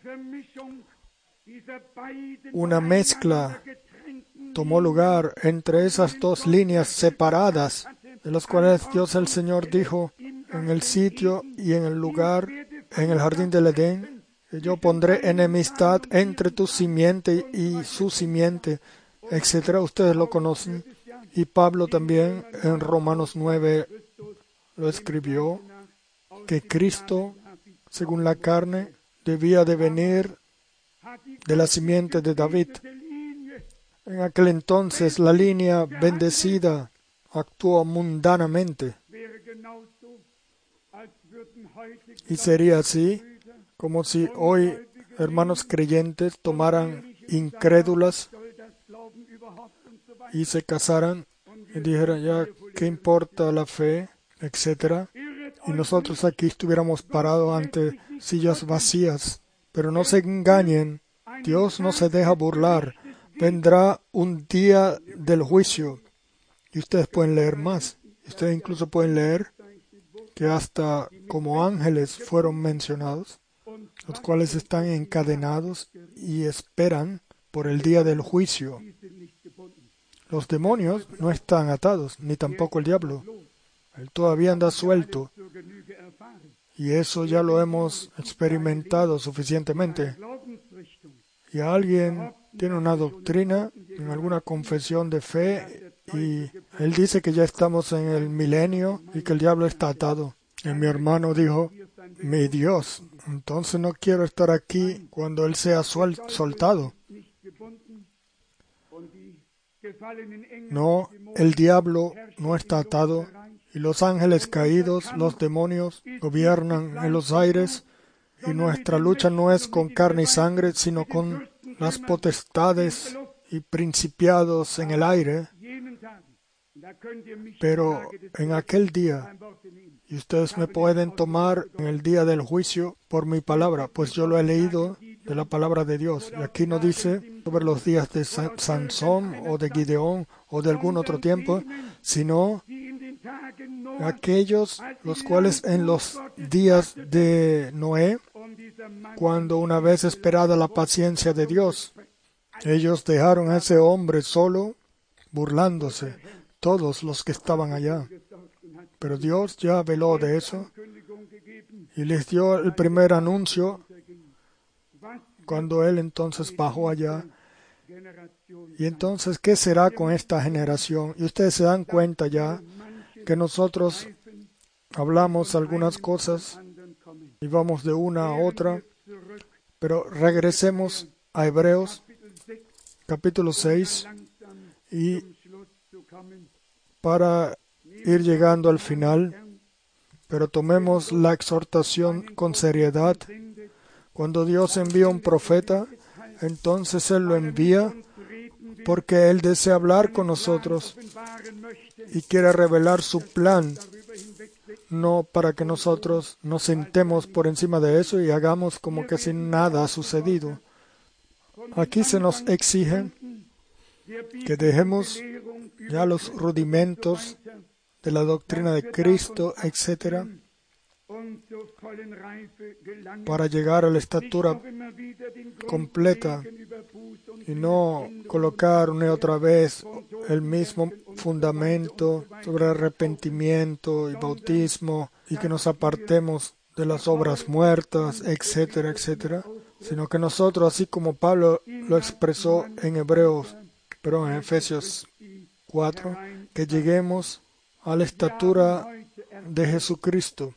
Una mezcla tomó lugar entre esas dos líneas separadas, de las cuales Dios el Señor dijo en el sitio y en el lugar, en el jardín del Edén, que yo pondré enemistad entre tu simiente y su simiente, etc. Ustedes lo conocen. Y Pablo también en Romanos 9 lo escribió, que Cristo, según la carne, debía de venir de la simiente de David. En aquel entonces la línea bendecida actuó mundanamente. Y sería así como si hoy hermanos creyentes tomaran incrédulas y se casaran y dijeran, ya, ¿qué importa la fe? Etcétera. Y nosotros aquí estuviéramos parados ante sillas vacías. Pero no se engañen, Dios no se deja burlar. Vendrá un día del juicio. Y ustedes pueden leer más. Ustedes incluso pueden leer que hasta como ángeles fueron mencionados, los cuales están encadenados y esperan por el día del juicio. Los demonios no están atados, ni tampoco el diablo. Él todavía anda suelto. Y eso ya lo hemos experimentado suficientemente. Y alguien tiene una doctrina en alguna confesión de fe y él dice que ya estamos en el milenio y que el diablo está atado. Y mi hermano dijo, mi Dios, entonces no quiero estar aquí cuando él sea soltado. No, el diablo no está atado y los ángeles caídos, los demonios, gobiernan en los aires y nuestra lucha no es con carne y sangre, sino con las potestades y principados en el aire. Pero en aquel día, y ustedes me pueden tomar en el día del juicio por mi palabra, pues yo lo he leído de la palabra de Dios. Y aquí no dice sobre los días de Sansón o de Gideón o de algún otro tiempo, sino aquellos los cuales en los días de Noé, cuando una vez esperada la paciencia de Dios, ellos dejaron a ese hombre solo, burlándose, todos los que estaban allá. Pero Dios ya veló de eso y les dio el primer anuncio cuando Él entonces bajó allá. Y entonces, ¿qué será con esta generación? Y ustedes se dan cuenta ya que nosotros hablamos algunas cosas y vamos de una a otra, pero regresemos a Hebreos capítulo 6 y para ir llegando al final, pero tomemos la exhortación con seriedad. Cuando Dios envía un profeta, entonces Él lo envía porque Él desea hablar con nosotros y quiere revelar su plan, no para que nosotros nos sentemos por encima de eso y hagamos como que si nada ha sucedido. Aquí se nos exige que dejemos ya los rudimentos de la doctrina de Cristo, etc., para llegar a la estatura completa y no colocar una y otra vez el mismo fundamento sobre arrepentimiento y bautismo y que nos apartemos de las obras muertas, etcétera, etcétera, sino que nosotros, así como Pablo lo expresó en en Efesios 4, que lleguemos a la estatura de Jesucristo.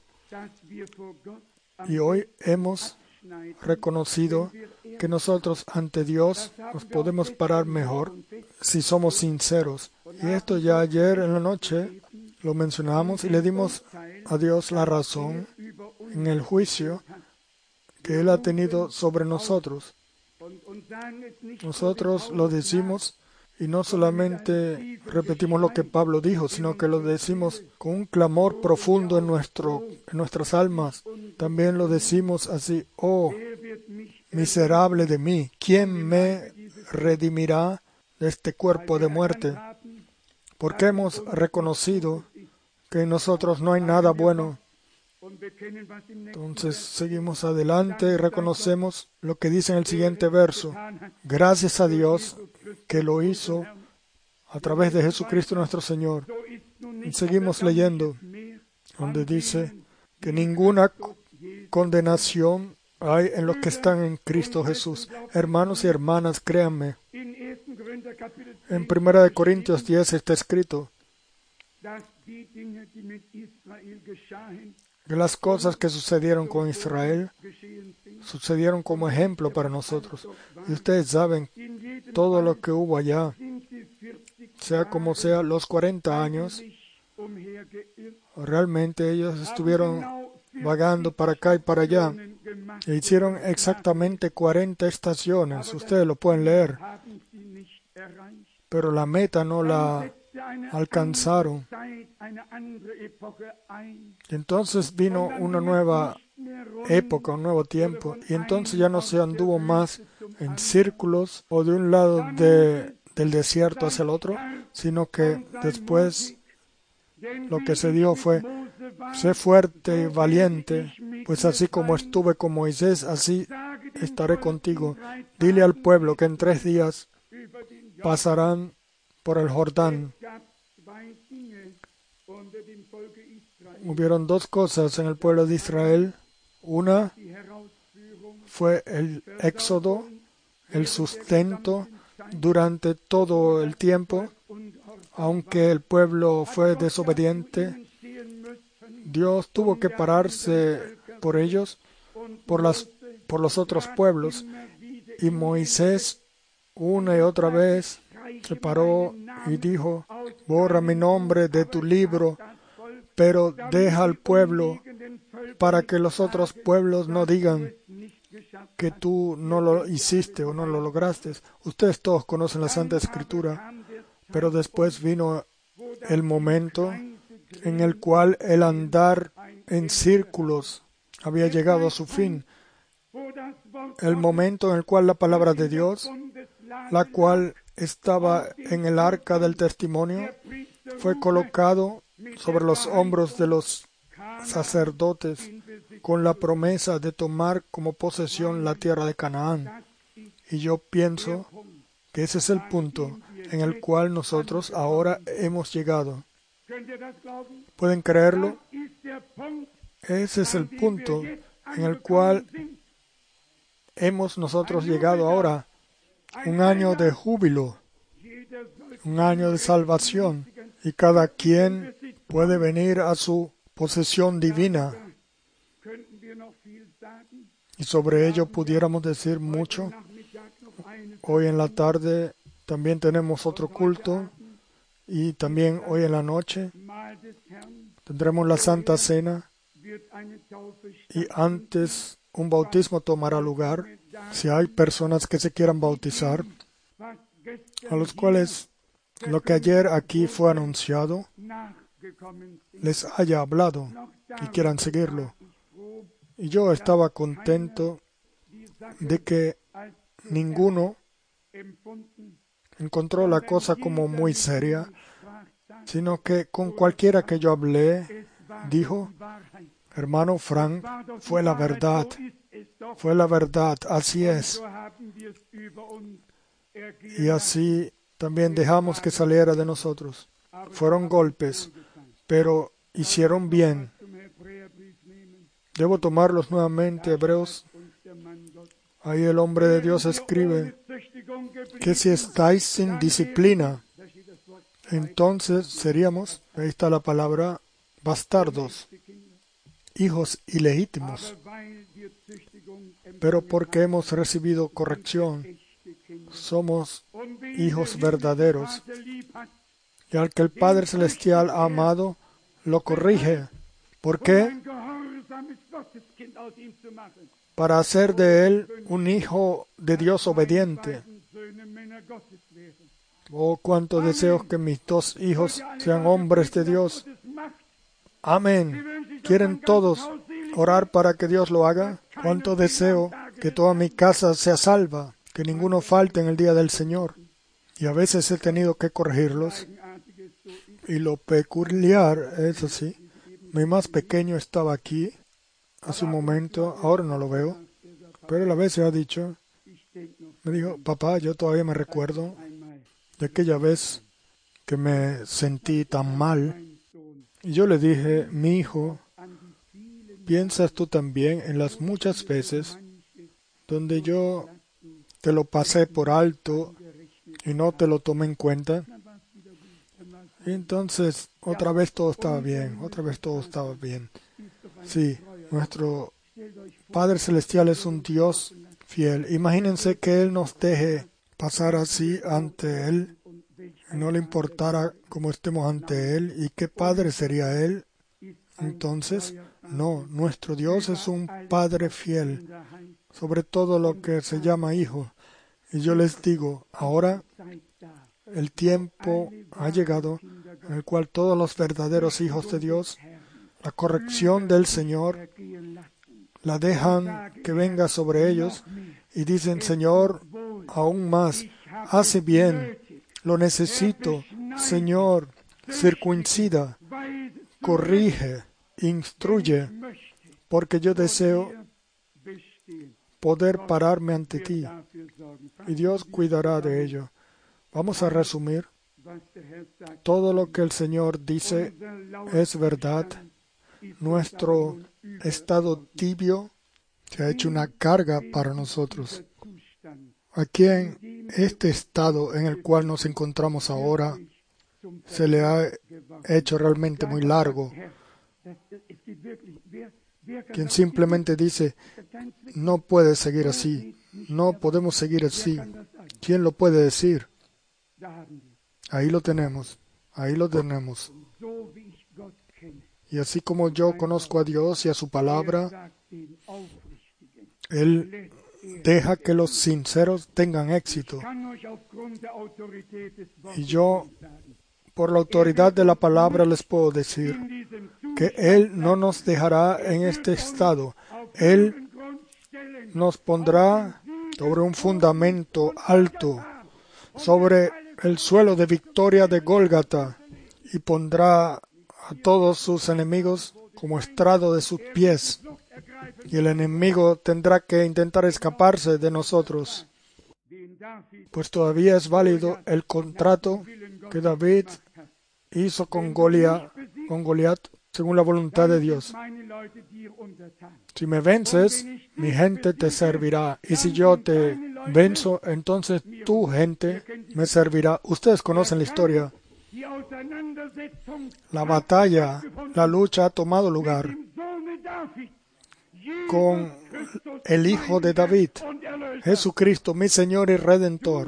Y hoy hemos reconocido que nosotros ante Dios nos podemos parar mejor si somos sinceros. Y esto ya ayer en la noche lo mencionamos y le dimos a Dios la razón en el juicio que Él ha tenido sobre nosotros. Nosotros lo decimos y no solamente repetimos lo que Pablo dijo, sino que lo decimos con un clamor profundo en nuestras almas. También lo decimos así: oh, miserable de mí, ¿quién me redimirá de este cuerpo de muerte? Porque hemos reconocido que en nosotros no hay nada bueno. Entonces seguimos adelante y reconocemos lo que dice en el siguiente verso. Gracias a Dios que lo hizo a través de Jesucristo nuestro Señor. Y seguimos leyendo, donde dice que ninguna condenación hay en los que están en Cristo Jesús. Hermanos y hermanas, créanme. En 1 Corintios 10 está escrito que las cosas que sucedieron con Israel sucedieron como ejemplo para nosotros. Y ustedes saben todo lo que hubo allá, sea como sea, los 40 años, realmente ellos estuvieron vagando para acá y para allá. E hicieron exactamente 40 estaciones. Ustedes lo pueden leer. Pero la meta no la alcanzaron. Y entonces vino una nueva época, un nuevo tiempo. Y entonces ya no se anduvo más en círculos o de un lado del desierto hacia el otro, sino que después lo que se dio fue: sé fuerte y valiente, pues así como estuve con Moisés, así estaré contigo. Dile al pueblo que en 3 días pasarán por el Jordán. Hubieron 2 cosas en el pueblo de Israel. Una fue el éxodo, el sustento durante todo el tiempo. Aunque el pueblo fue desobediente, Dios tuvo que pararse por ellos, por los otros pueblos. Y Moisés una y otra vez se paró y dijo: borra mi nombre de tu libro, pero deja al pueblo para que los otros pueblos no digan que tú no lo hiciste o no lo lograste. Ustedes todos conocen la Santa Escritura, pero después vino el momento en el cual el andar en círculos había llegado a su fin. El momento en el cual la palabra de Dios, la cual estaba en el arca del testimonio, fue colocado sobre los hombros de los sacerdotes con la promesa de tomar como posesión la tierra de Canaán. Y yo pienso que ese es el punto en el cual nosotros ahora hemos llegado. ¿Pueden creerlo? Ese es el punto en el cual hemos nosotros llegado ahora. Un año de júbilo, un año de salvación, y cada quien puede venir a su posesión divina. Y sobre ello pudiéramos decir mucho. Hoy en la tarde también tenemos otro culto, y también hoy en la noche tendremos la Santa Cena, y antes un bautismo tomará lugar. Si hay personas que se quieran bautizar, a los cuales lo que ayer aquí fue anunciado les haya hablado y quieran seguirlo. Y yo estaba contento de que ninguno encontró la cosa como muy seria, sino que con cualquiera que yo hablé, dijo: hermano Frank, fue la verdad, así es. Y así también dejamos que saliera de nosotros. Fueron golpes, pero hicieron bien. Debo tomarlos nuevamente, Hebreos. Ahí el hombre de Dios escribe que si estáis sin disciplina, entonces seríamos, ahí está la palabra, bastardos, hijos ilegítimos. Pero porque hemos recibido corrección, somos hijos verdaderos. Y al que el Padre Celestial ha amado, lo corrige. ¿Por qué? Para hacer de él un hijo de Dios obediente. Oh, cuánto deseo que mis dos hijos sean hombres de Dios. Amén. ¿Quieren todos orar para que Dios lo haga? Cuánto deseo que toda mi casa sea salva, que ninguno falte en el día del Señor. Y a veces he tenido que corregirlos. Y lo peculiar es así. Mi más pequeño estaba aquí hace un momento, ahora no lo veo, pero él a veces ha dicho, me dijo, papá, yo todavía me recuerdo de aquella vez que me sentí tan mal. Y yo le dije, mi hijo, ¿piensas tú también en las muchas veces donde yo te lo pasé por alto y no te lo tomé en cuenta? Y entonces, otra vez todo estaba bien, otra vez todo estaba bien. Sí, nuestro Padre Celestial es un Dios fiel. Imagínense que Él nos deje pasar así ante Él y no le importara cómo estemos ante Él. ¿Y qué Padre sería Él? Entonces, no, nuestro Dios es un Padre fiel, sobre todo lo que se llama hijo. Y yo les digo, ahora el tiempo ha llegado en el cual todos los verdaderos hijos de Dios, la corrección del Señor, la dejan que venga sobre ellos y dicen, Señor, aún más, hace bien, lo necesito, Señor, circuncida, corrige, instruye, porque yo deseo poder pararme ante ti y Dios cuidará de ello. Vamos a resumir. Todo lo que el Señor dice es verdad. Nuestro estado tibio se ha hecho una carga para nosotros. Aquí en este estado en el cual nos encontramos ahora, se le ha hecho realmente muy largo. Quien simplemente dice, no puede seguir así, no podemos seguir así. ¿Quién lo puede decir? Ahí lo tenemos, ahí lo tenemos. Y así como yo conozco a Dios y a su palabra, Él deja que los sinceros tengan éxito. Y yo, por la autoridad de la palabra, les puedo decir que Él no nos dejará en este estado. Él nos pondrá sobre un fundamento alto, sobre el suelo de victoria de Gólgata, y pondrá a todos sus enemigos como estrado de sus pies. Y el enemigo tendrá que intentar escaparse de nosotros, pues todavía es válido el contrato que David hizo con Goliat, según la voluntad de Dios. Si me vences, mi gente te servirá. Y si yo te venzo, entonces tu gente me servirá. Ustedes conocen la historia. La batalla, la lucha ha tomado lugar con el Hijo de David, Jesucristo, mi Señor y Redentor.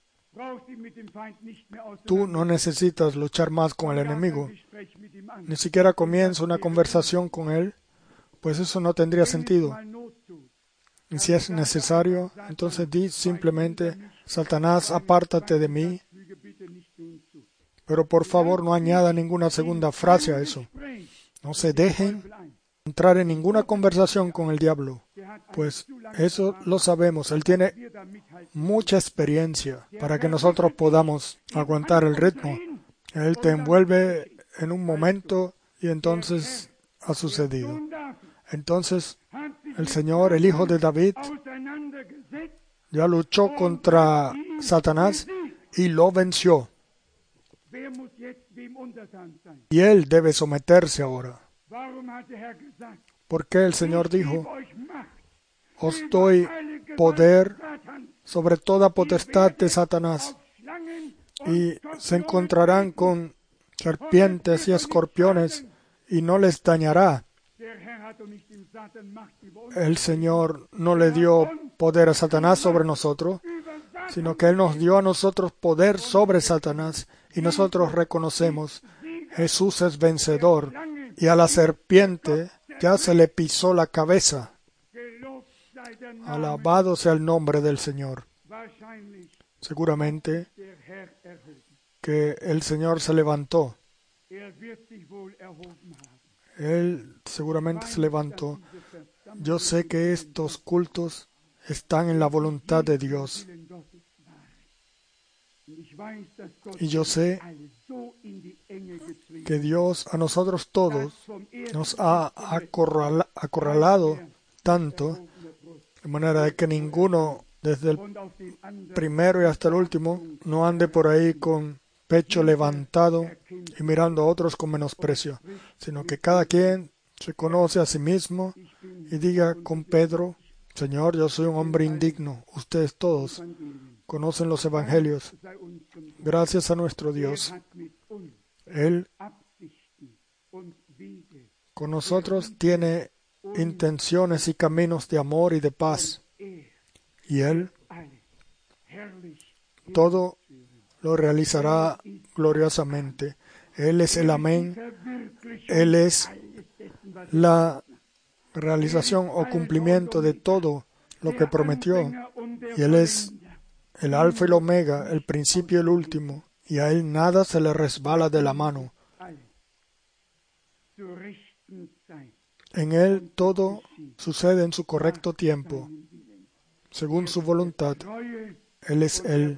Tú no necesitas luchar más con el enemigo. Ni siquiera comienza una conversación con él, pues eso no tendría sentido. Y si es necesario, entonces di simplemente, Satanás, apártate de mí. Pero por favor no añada ninguna segunda frase a eso. No se dejen entrar en ninguna conversación con el diablo, pues eso lo sabemos. Él tiene mucha experiencia para que nosotros podamos aguantar el ritmo. Él te envuelve en un momento y entonces ha sucedido. Entonces el Señor, el Hijo de David, ya luchó contra Satanás y lo venció. Y Él debe someterse ahora. Porque el Señor dijo, os doy poder sobre toda potestad de Satanás, y se encontrarán con serpientes y escorpiones, y no les dañará. El Señor no le dio poder a Satanás sobre nosotros, sino que Él nos dio a nosotros poder sobre Satanás, y nosotros reconocemos, Jesús es vencedor, y a la serpiente ya se le pisó la cabeza. Alabado sea el nombre del Señor. Seguramente que el Señor se levantó. Él seguramente se levantó. Yo sé que estos cultos están en la voluntad de Dios. Y yo sé que Dios a nosotros todos nos ha acorralado tanto, de manera de que ninguno, desde el primero y hasta el último, no ande por ahí con pecho levantado y mirando a otros con menosprecio, sino que cada quien se conoce a sí mismo y diga con Pedro: Señor, yo soy un hombre indigno. Ustedes todos conocen los evangelios. Gracias a nuestro Dios. Él con nosotros tiene intenciones y caminos de amor y de paz. Y Él todo lo realizará gloriosamente. Él es el amén. Él es la realización o cumplimiento de todo lo que prometió. Y Él es el alfa y el omega, el principio y el último. Y a Él nada se le resbala de la mano. En Él todo sucede en su correcto tiempo, según su voluntad. Él es el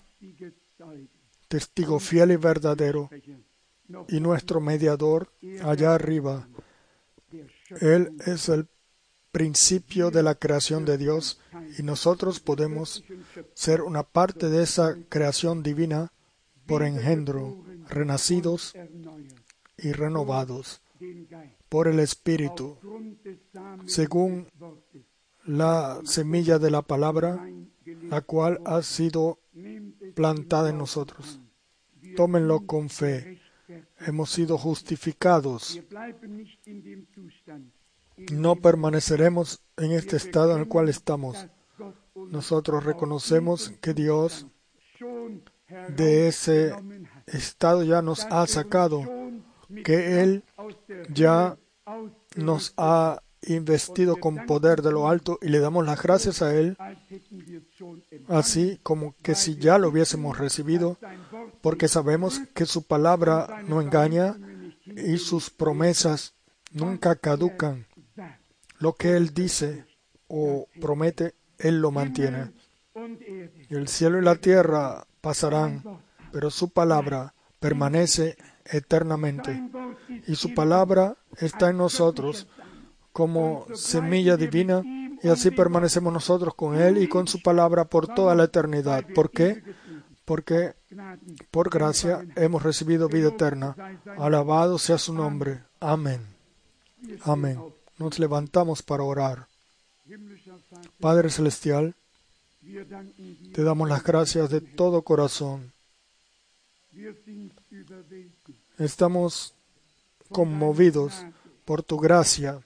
testigo fiel y verdadero y nuestro mediador allá arriba. Él es el principio de la creación de Dios y nosotros podemos ser una parte de esa creación divina por engendro, renacidos y renovados por el Espíritu, según la semilla de la palabra, la cual ha sido plantada en nosotros. Tómenlo con fe. Hemos sido justificados. No permaneceremos en este estado en el cual estamos. Nosotros reconocemos que Dios de ese estado ya nos ha sacado, que Él ya nos ha investido con poder de lo alto y le damos las gracias a Él, así como que si ya lo hubiésemos recibido, porque sabemos que su palabra no engaña y sus promesas nunca caducan. Lo que Él dice o promete, Él lo mantiene. El cielo y la tierra pasarán, pero su palabra permanece eternamente. Y su palabra está en nosotros como semilla divina, y así permanecemos nosotros con Él y con su palabra por toda la eternidad. ¿Por qué? Porque por gracia hemos recibido vida eterna. Alabado sea su nombre. Amén. Amén. Nos levantamos para orar. Padre Celestial, te damos las gracias de todo corazón. Estamos conmovidos por tu gracia,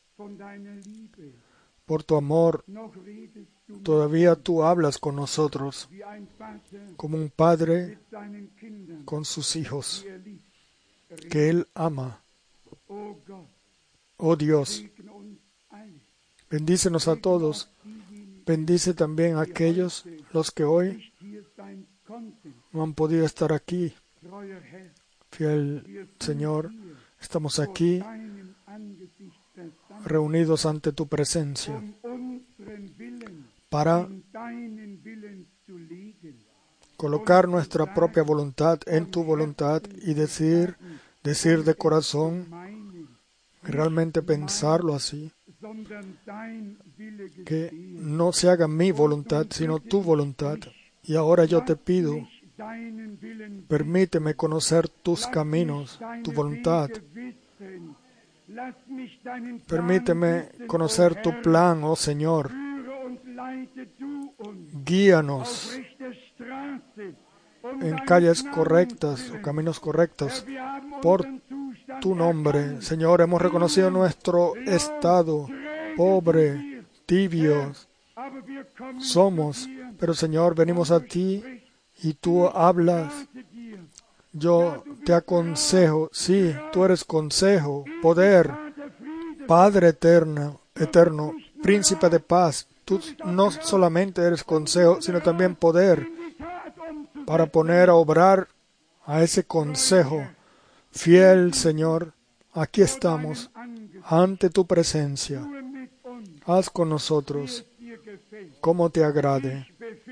por tu amor. Todavía tú hablas con nosotros como un padre con sus hijos que Él ama. Oh Dios, bendícenos a todos. Bendice también a aquellos los que hoy no han podido estar aquí. Fiel Señor, estamos aquí reunidos ante tu presencia para colocar nuestra propia voluntad en tu voluntad y decir de corazón, realmente pensarlo así, que no se haga mi voluntad, sino tu voluntad. Y ahora yo te pido, permíteme conocer tus caminos, tu voluntad. Permíteme conocer tu plan, oh Señor. Guíanos en calles correctas o caminos correctos por tu nombre. Señor, hemos reconocido nuestro estado pobre, tibios somos, pero Señor, venimos a ti y tú hablas. Yo te aconsejo, sí, tú eres consejo, poder, Padre eterno, Príncipe de paz. tú no solamente eres consejo, sino también poder para poner a obrar a ese consejo. Fiel Señor, aquí estamos ante tu presencia. Haz con nosotros como te agrade.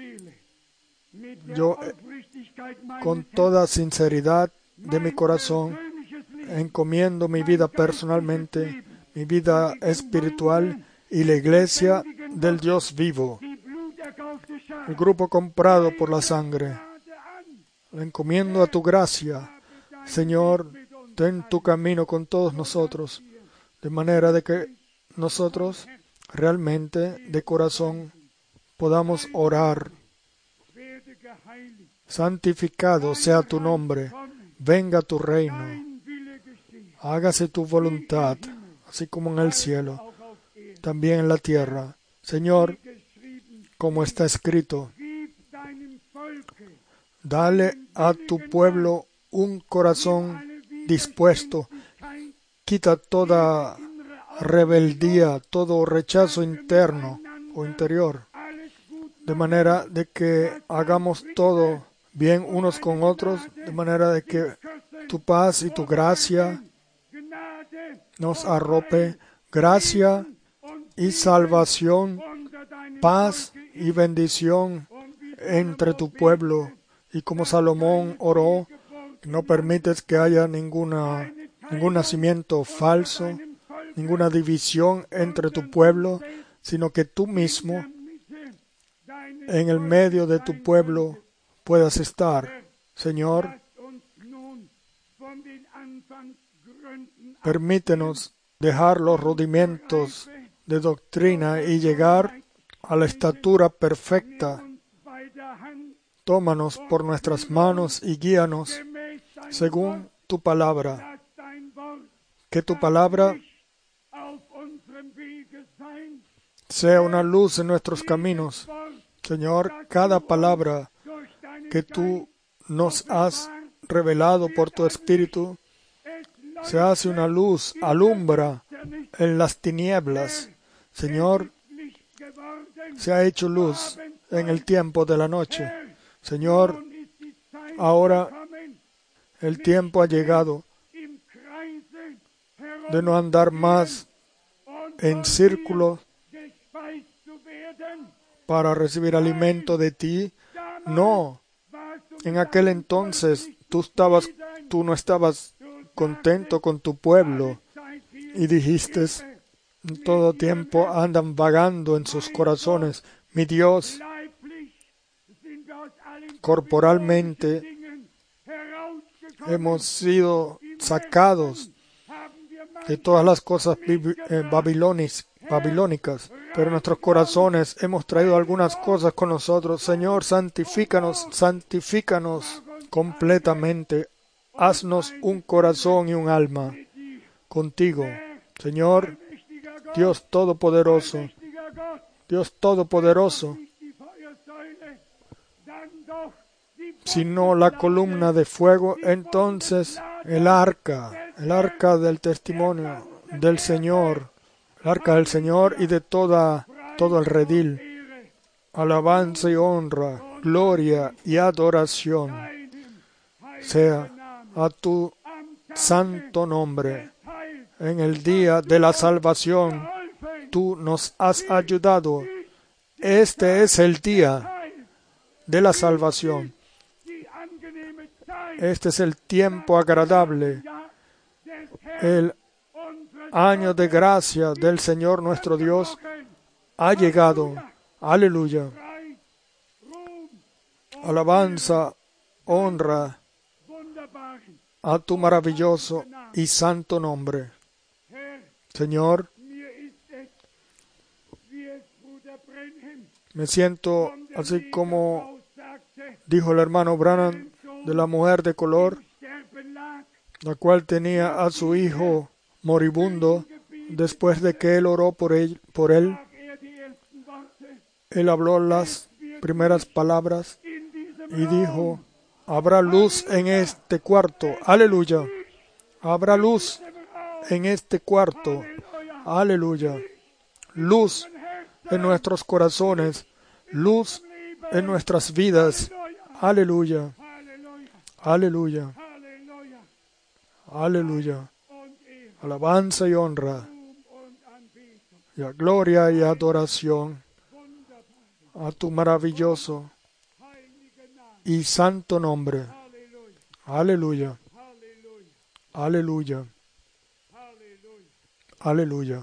Yo, con toda sinceridad de mi corazón, encomiendo mi vida personalmente, mi vida espiritual y la iglesia del Dios vivo, el grupo comprado por la sangre. Lo encomiendo a tu gracia. Señor, ten tu camino con todos nosotros, de manera de que nosotros realmente de corazón podamos orar. Santificado sea tu nombre, venga tu reino, hágase tu voluntad, así como en el cielo, también en la tierra. Señor, como está escrito, dale a tu pueblo un corazón dispuesto, quita toda rebeldía, todo rechazo interno o interior, de manera de que hagamos todo bien unos con otros, de manera de que tu paz y tu gracia nos arrope, gracia y salvación, paz y bendición entre tu pueblo. Y como Salomón oró, no permites que haya ningún nacimiento falso, ninguna división entre tu pueblo, sino que tú mismo en el medio de tu pueblo puedas estar. Señor, permítenos dejar los rudimentos de doctrina y llegar a la estatura perfecta. Tómanos por nuestras manos y guíanos según tu palabra. Que tu palabra sea una luz en nuestros caminos. Señor, cada palabra que tú nos has revelado por tu Espíritu se hace una luz, alumbra en las tinieblas. Señor, se ha hecho luz en el tiempo de la noche. Señor, ahora el tiempo ha llegado de no andar más en círculo para recibir alimento de ti. No, en aquel entonces tú no estabas contento con tu pueblo y dijiste, en todo tiempo andan vagando en sus corazones. Mi Dios, corporalmente hemos sido sacados de todas las cosas babilónicas, pero en nuestros corazones hemos traído algunas cosas con nosotros. Señor, santifícanos completamente. Haznos un corazón y un alma contigo. Señor, Dios Todopoderoso, si no la columna de fuego, entonces el arca del testimonio del Señor, el arca del Señor y de todo el redil, alabanza y honra, gloria y adoración sea a tu santo nombre. En el día de la salvación, tú nos has ayudado. Este es el día de la salvación. Este es el tiempo agradable, el año de gracia del Señor nuestro Dios ha llegado. Aleluya. Alabanza, honra a tu maravilloso y santo nombre. Señor, me siento así como dijo el hermano Branham de la mujer de color, la cual tenía a su hijo moribundo. Después de que él oró por él, él habló las primeras palabras y dijo, habrá luz en este cuarto. Aleluya. Habrá luz en este cuarto. Aleluya. Luz en nuestros corazones, luz en nuestras vidas. Aleluya, aleluya, aleluya. Alabanza y honra, y gloria y adoración a tu maravilloso y santo nombre. Aleluya, aleluya, aleluya.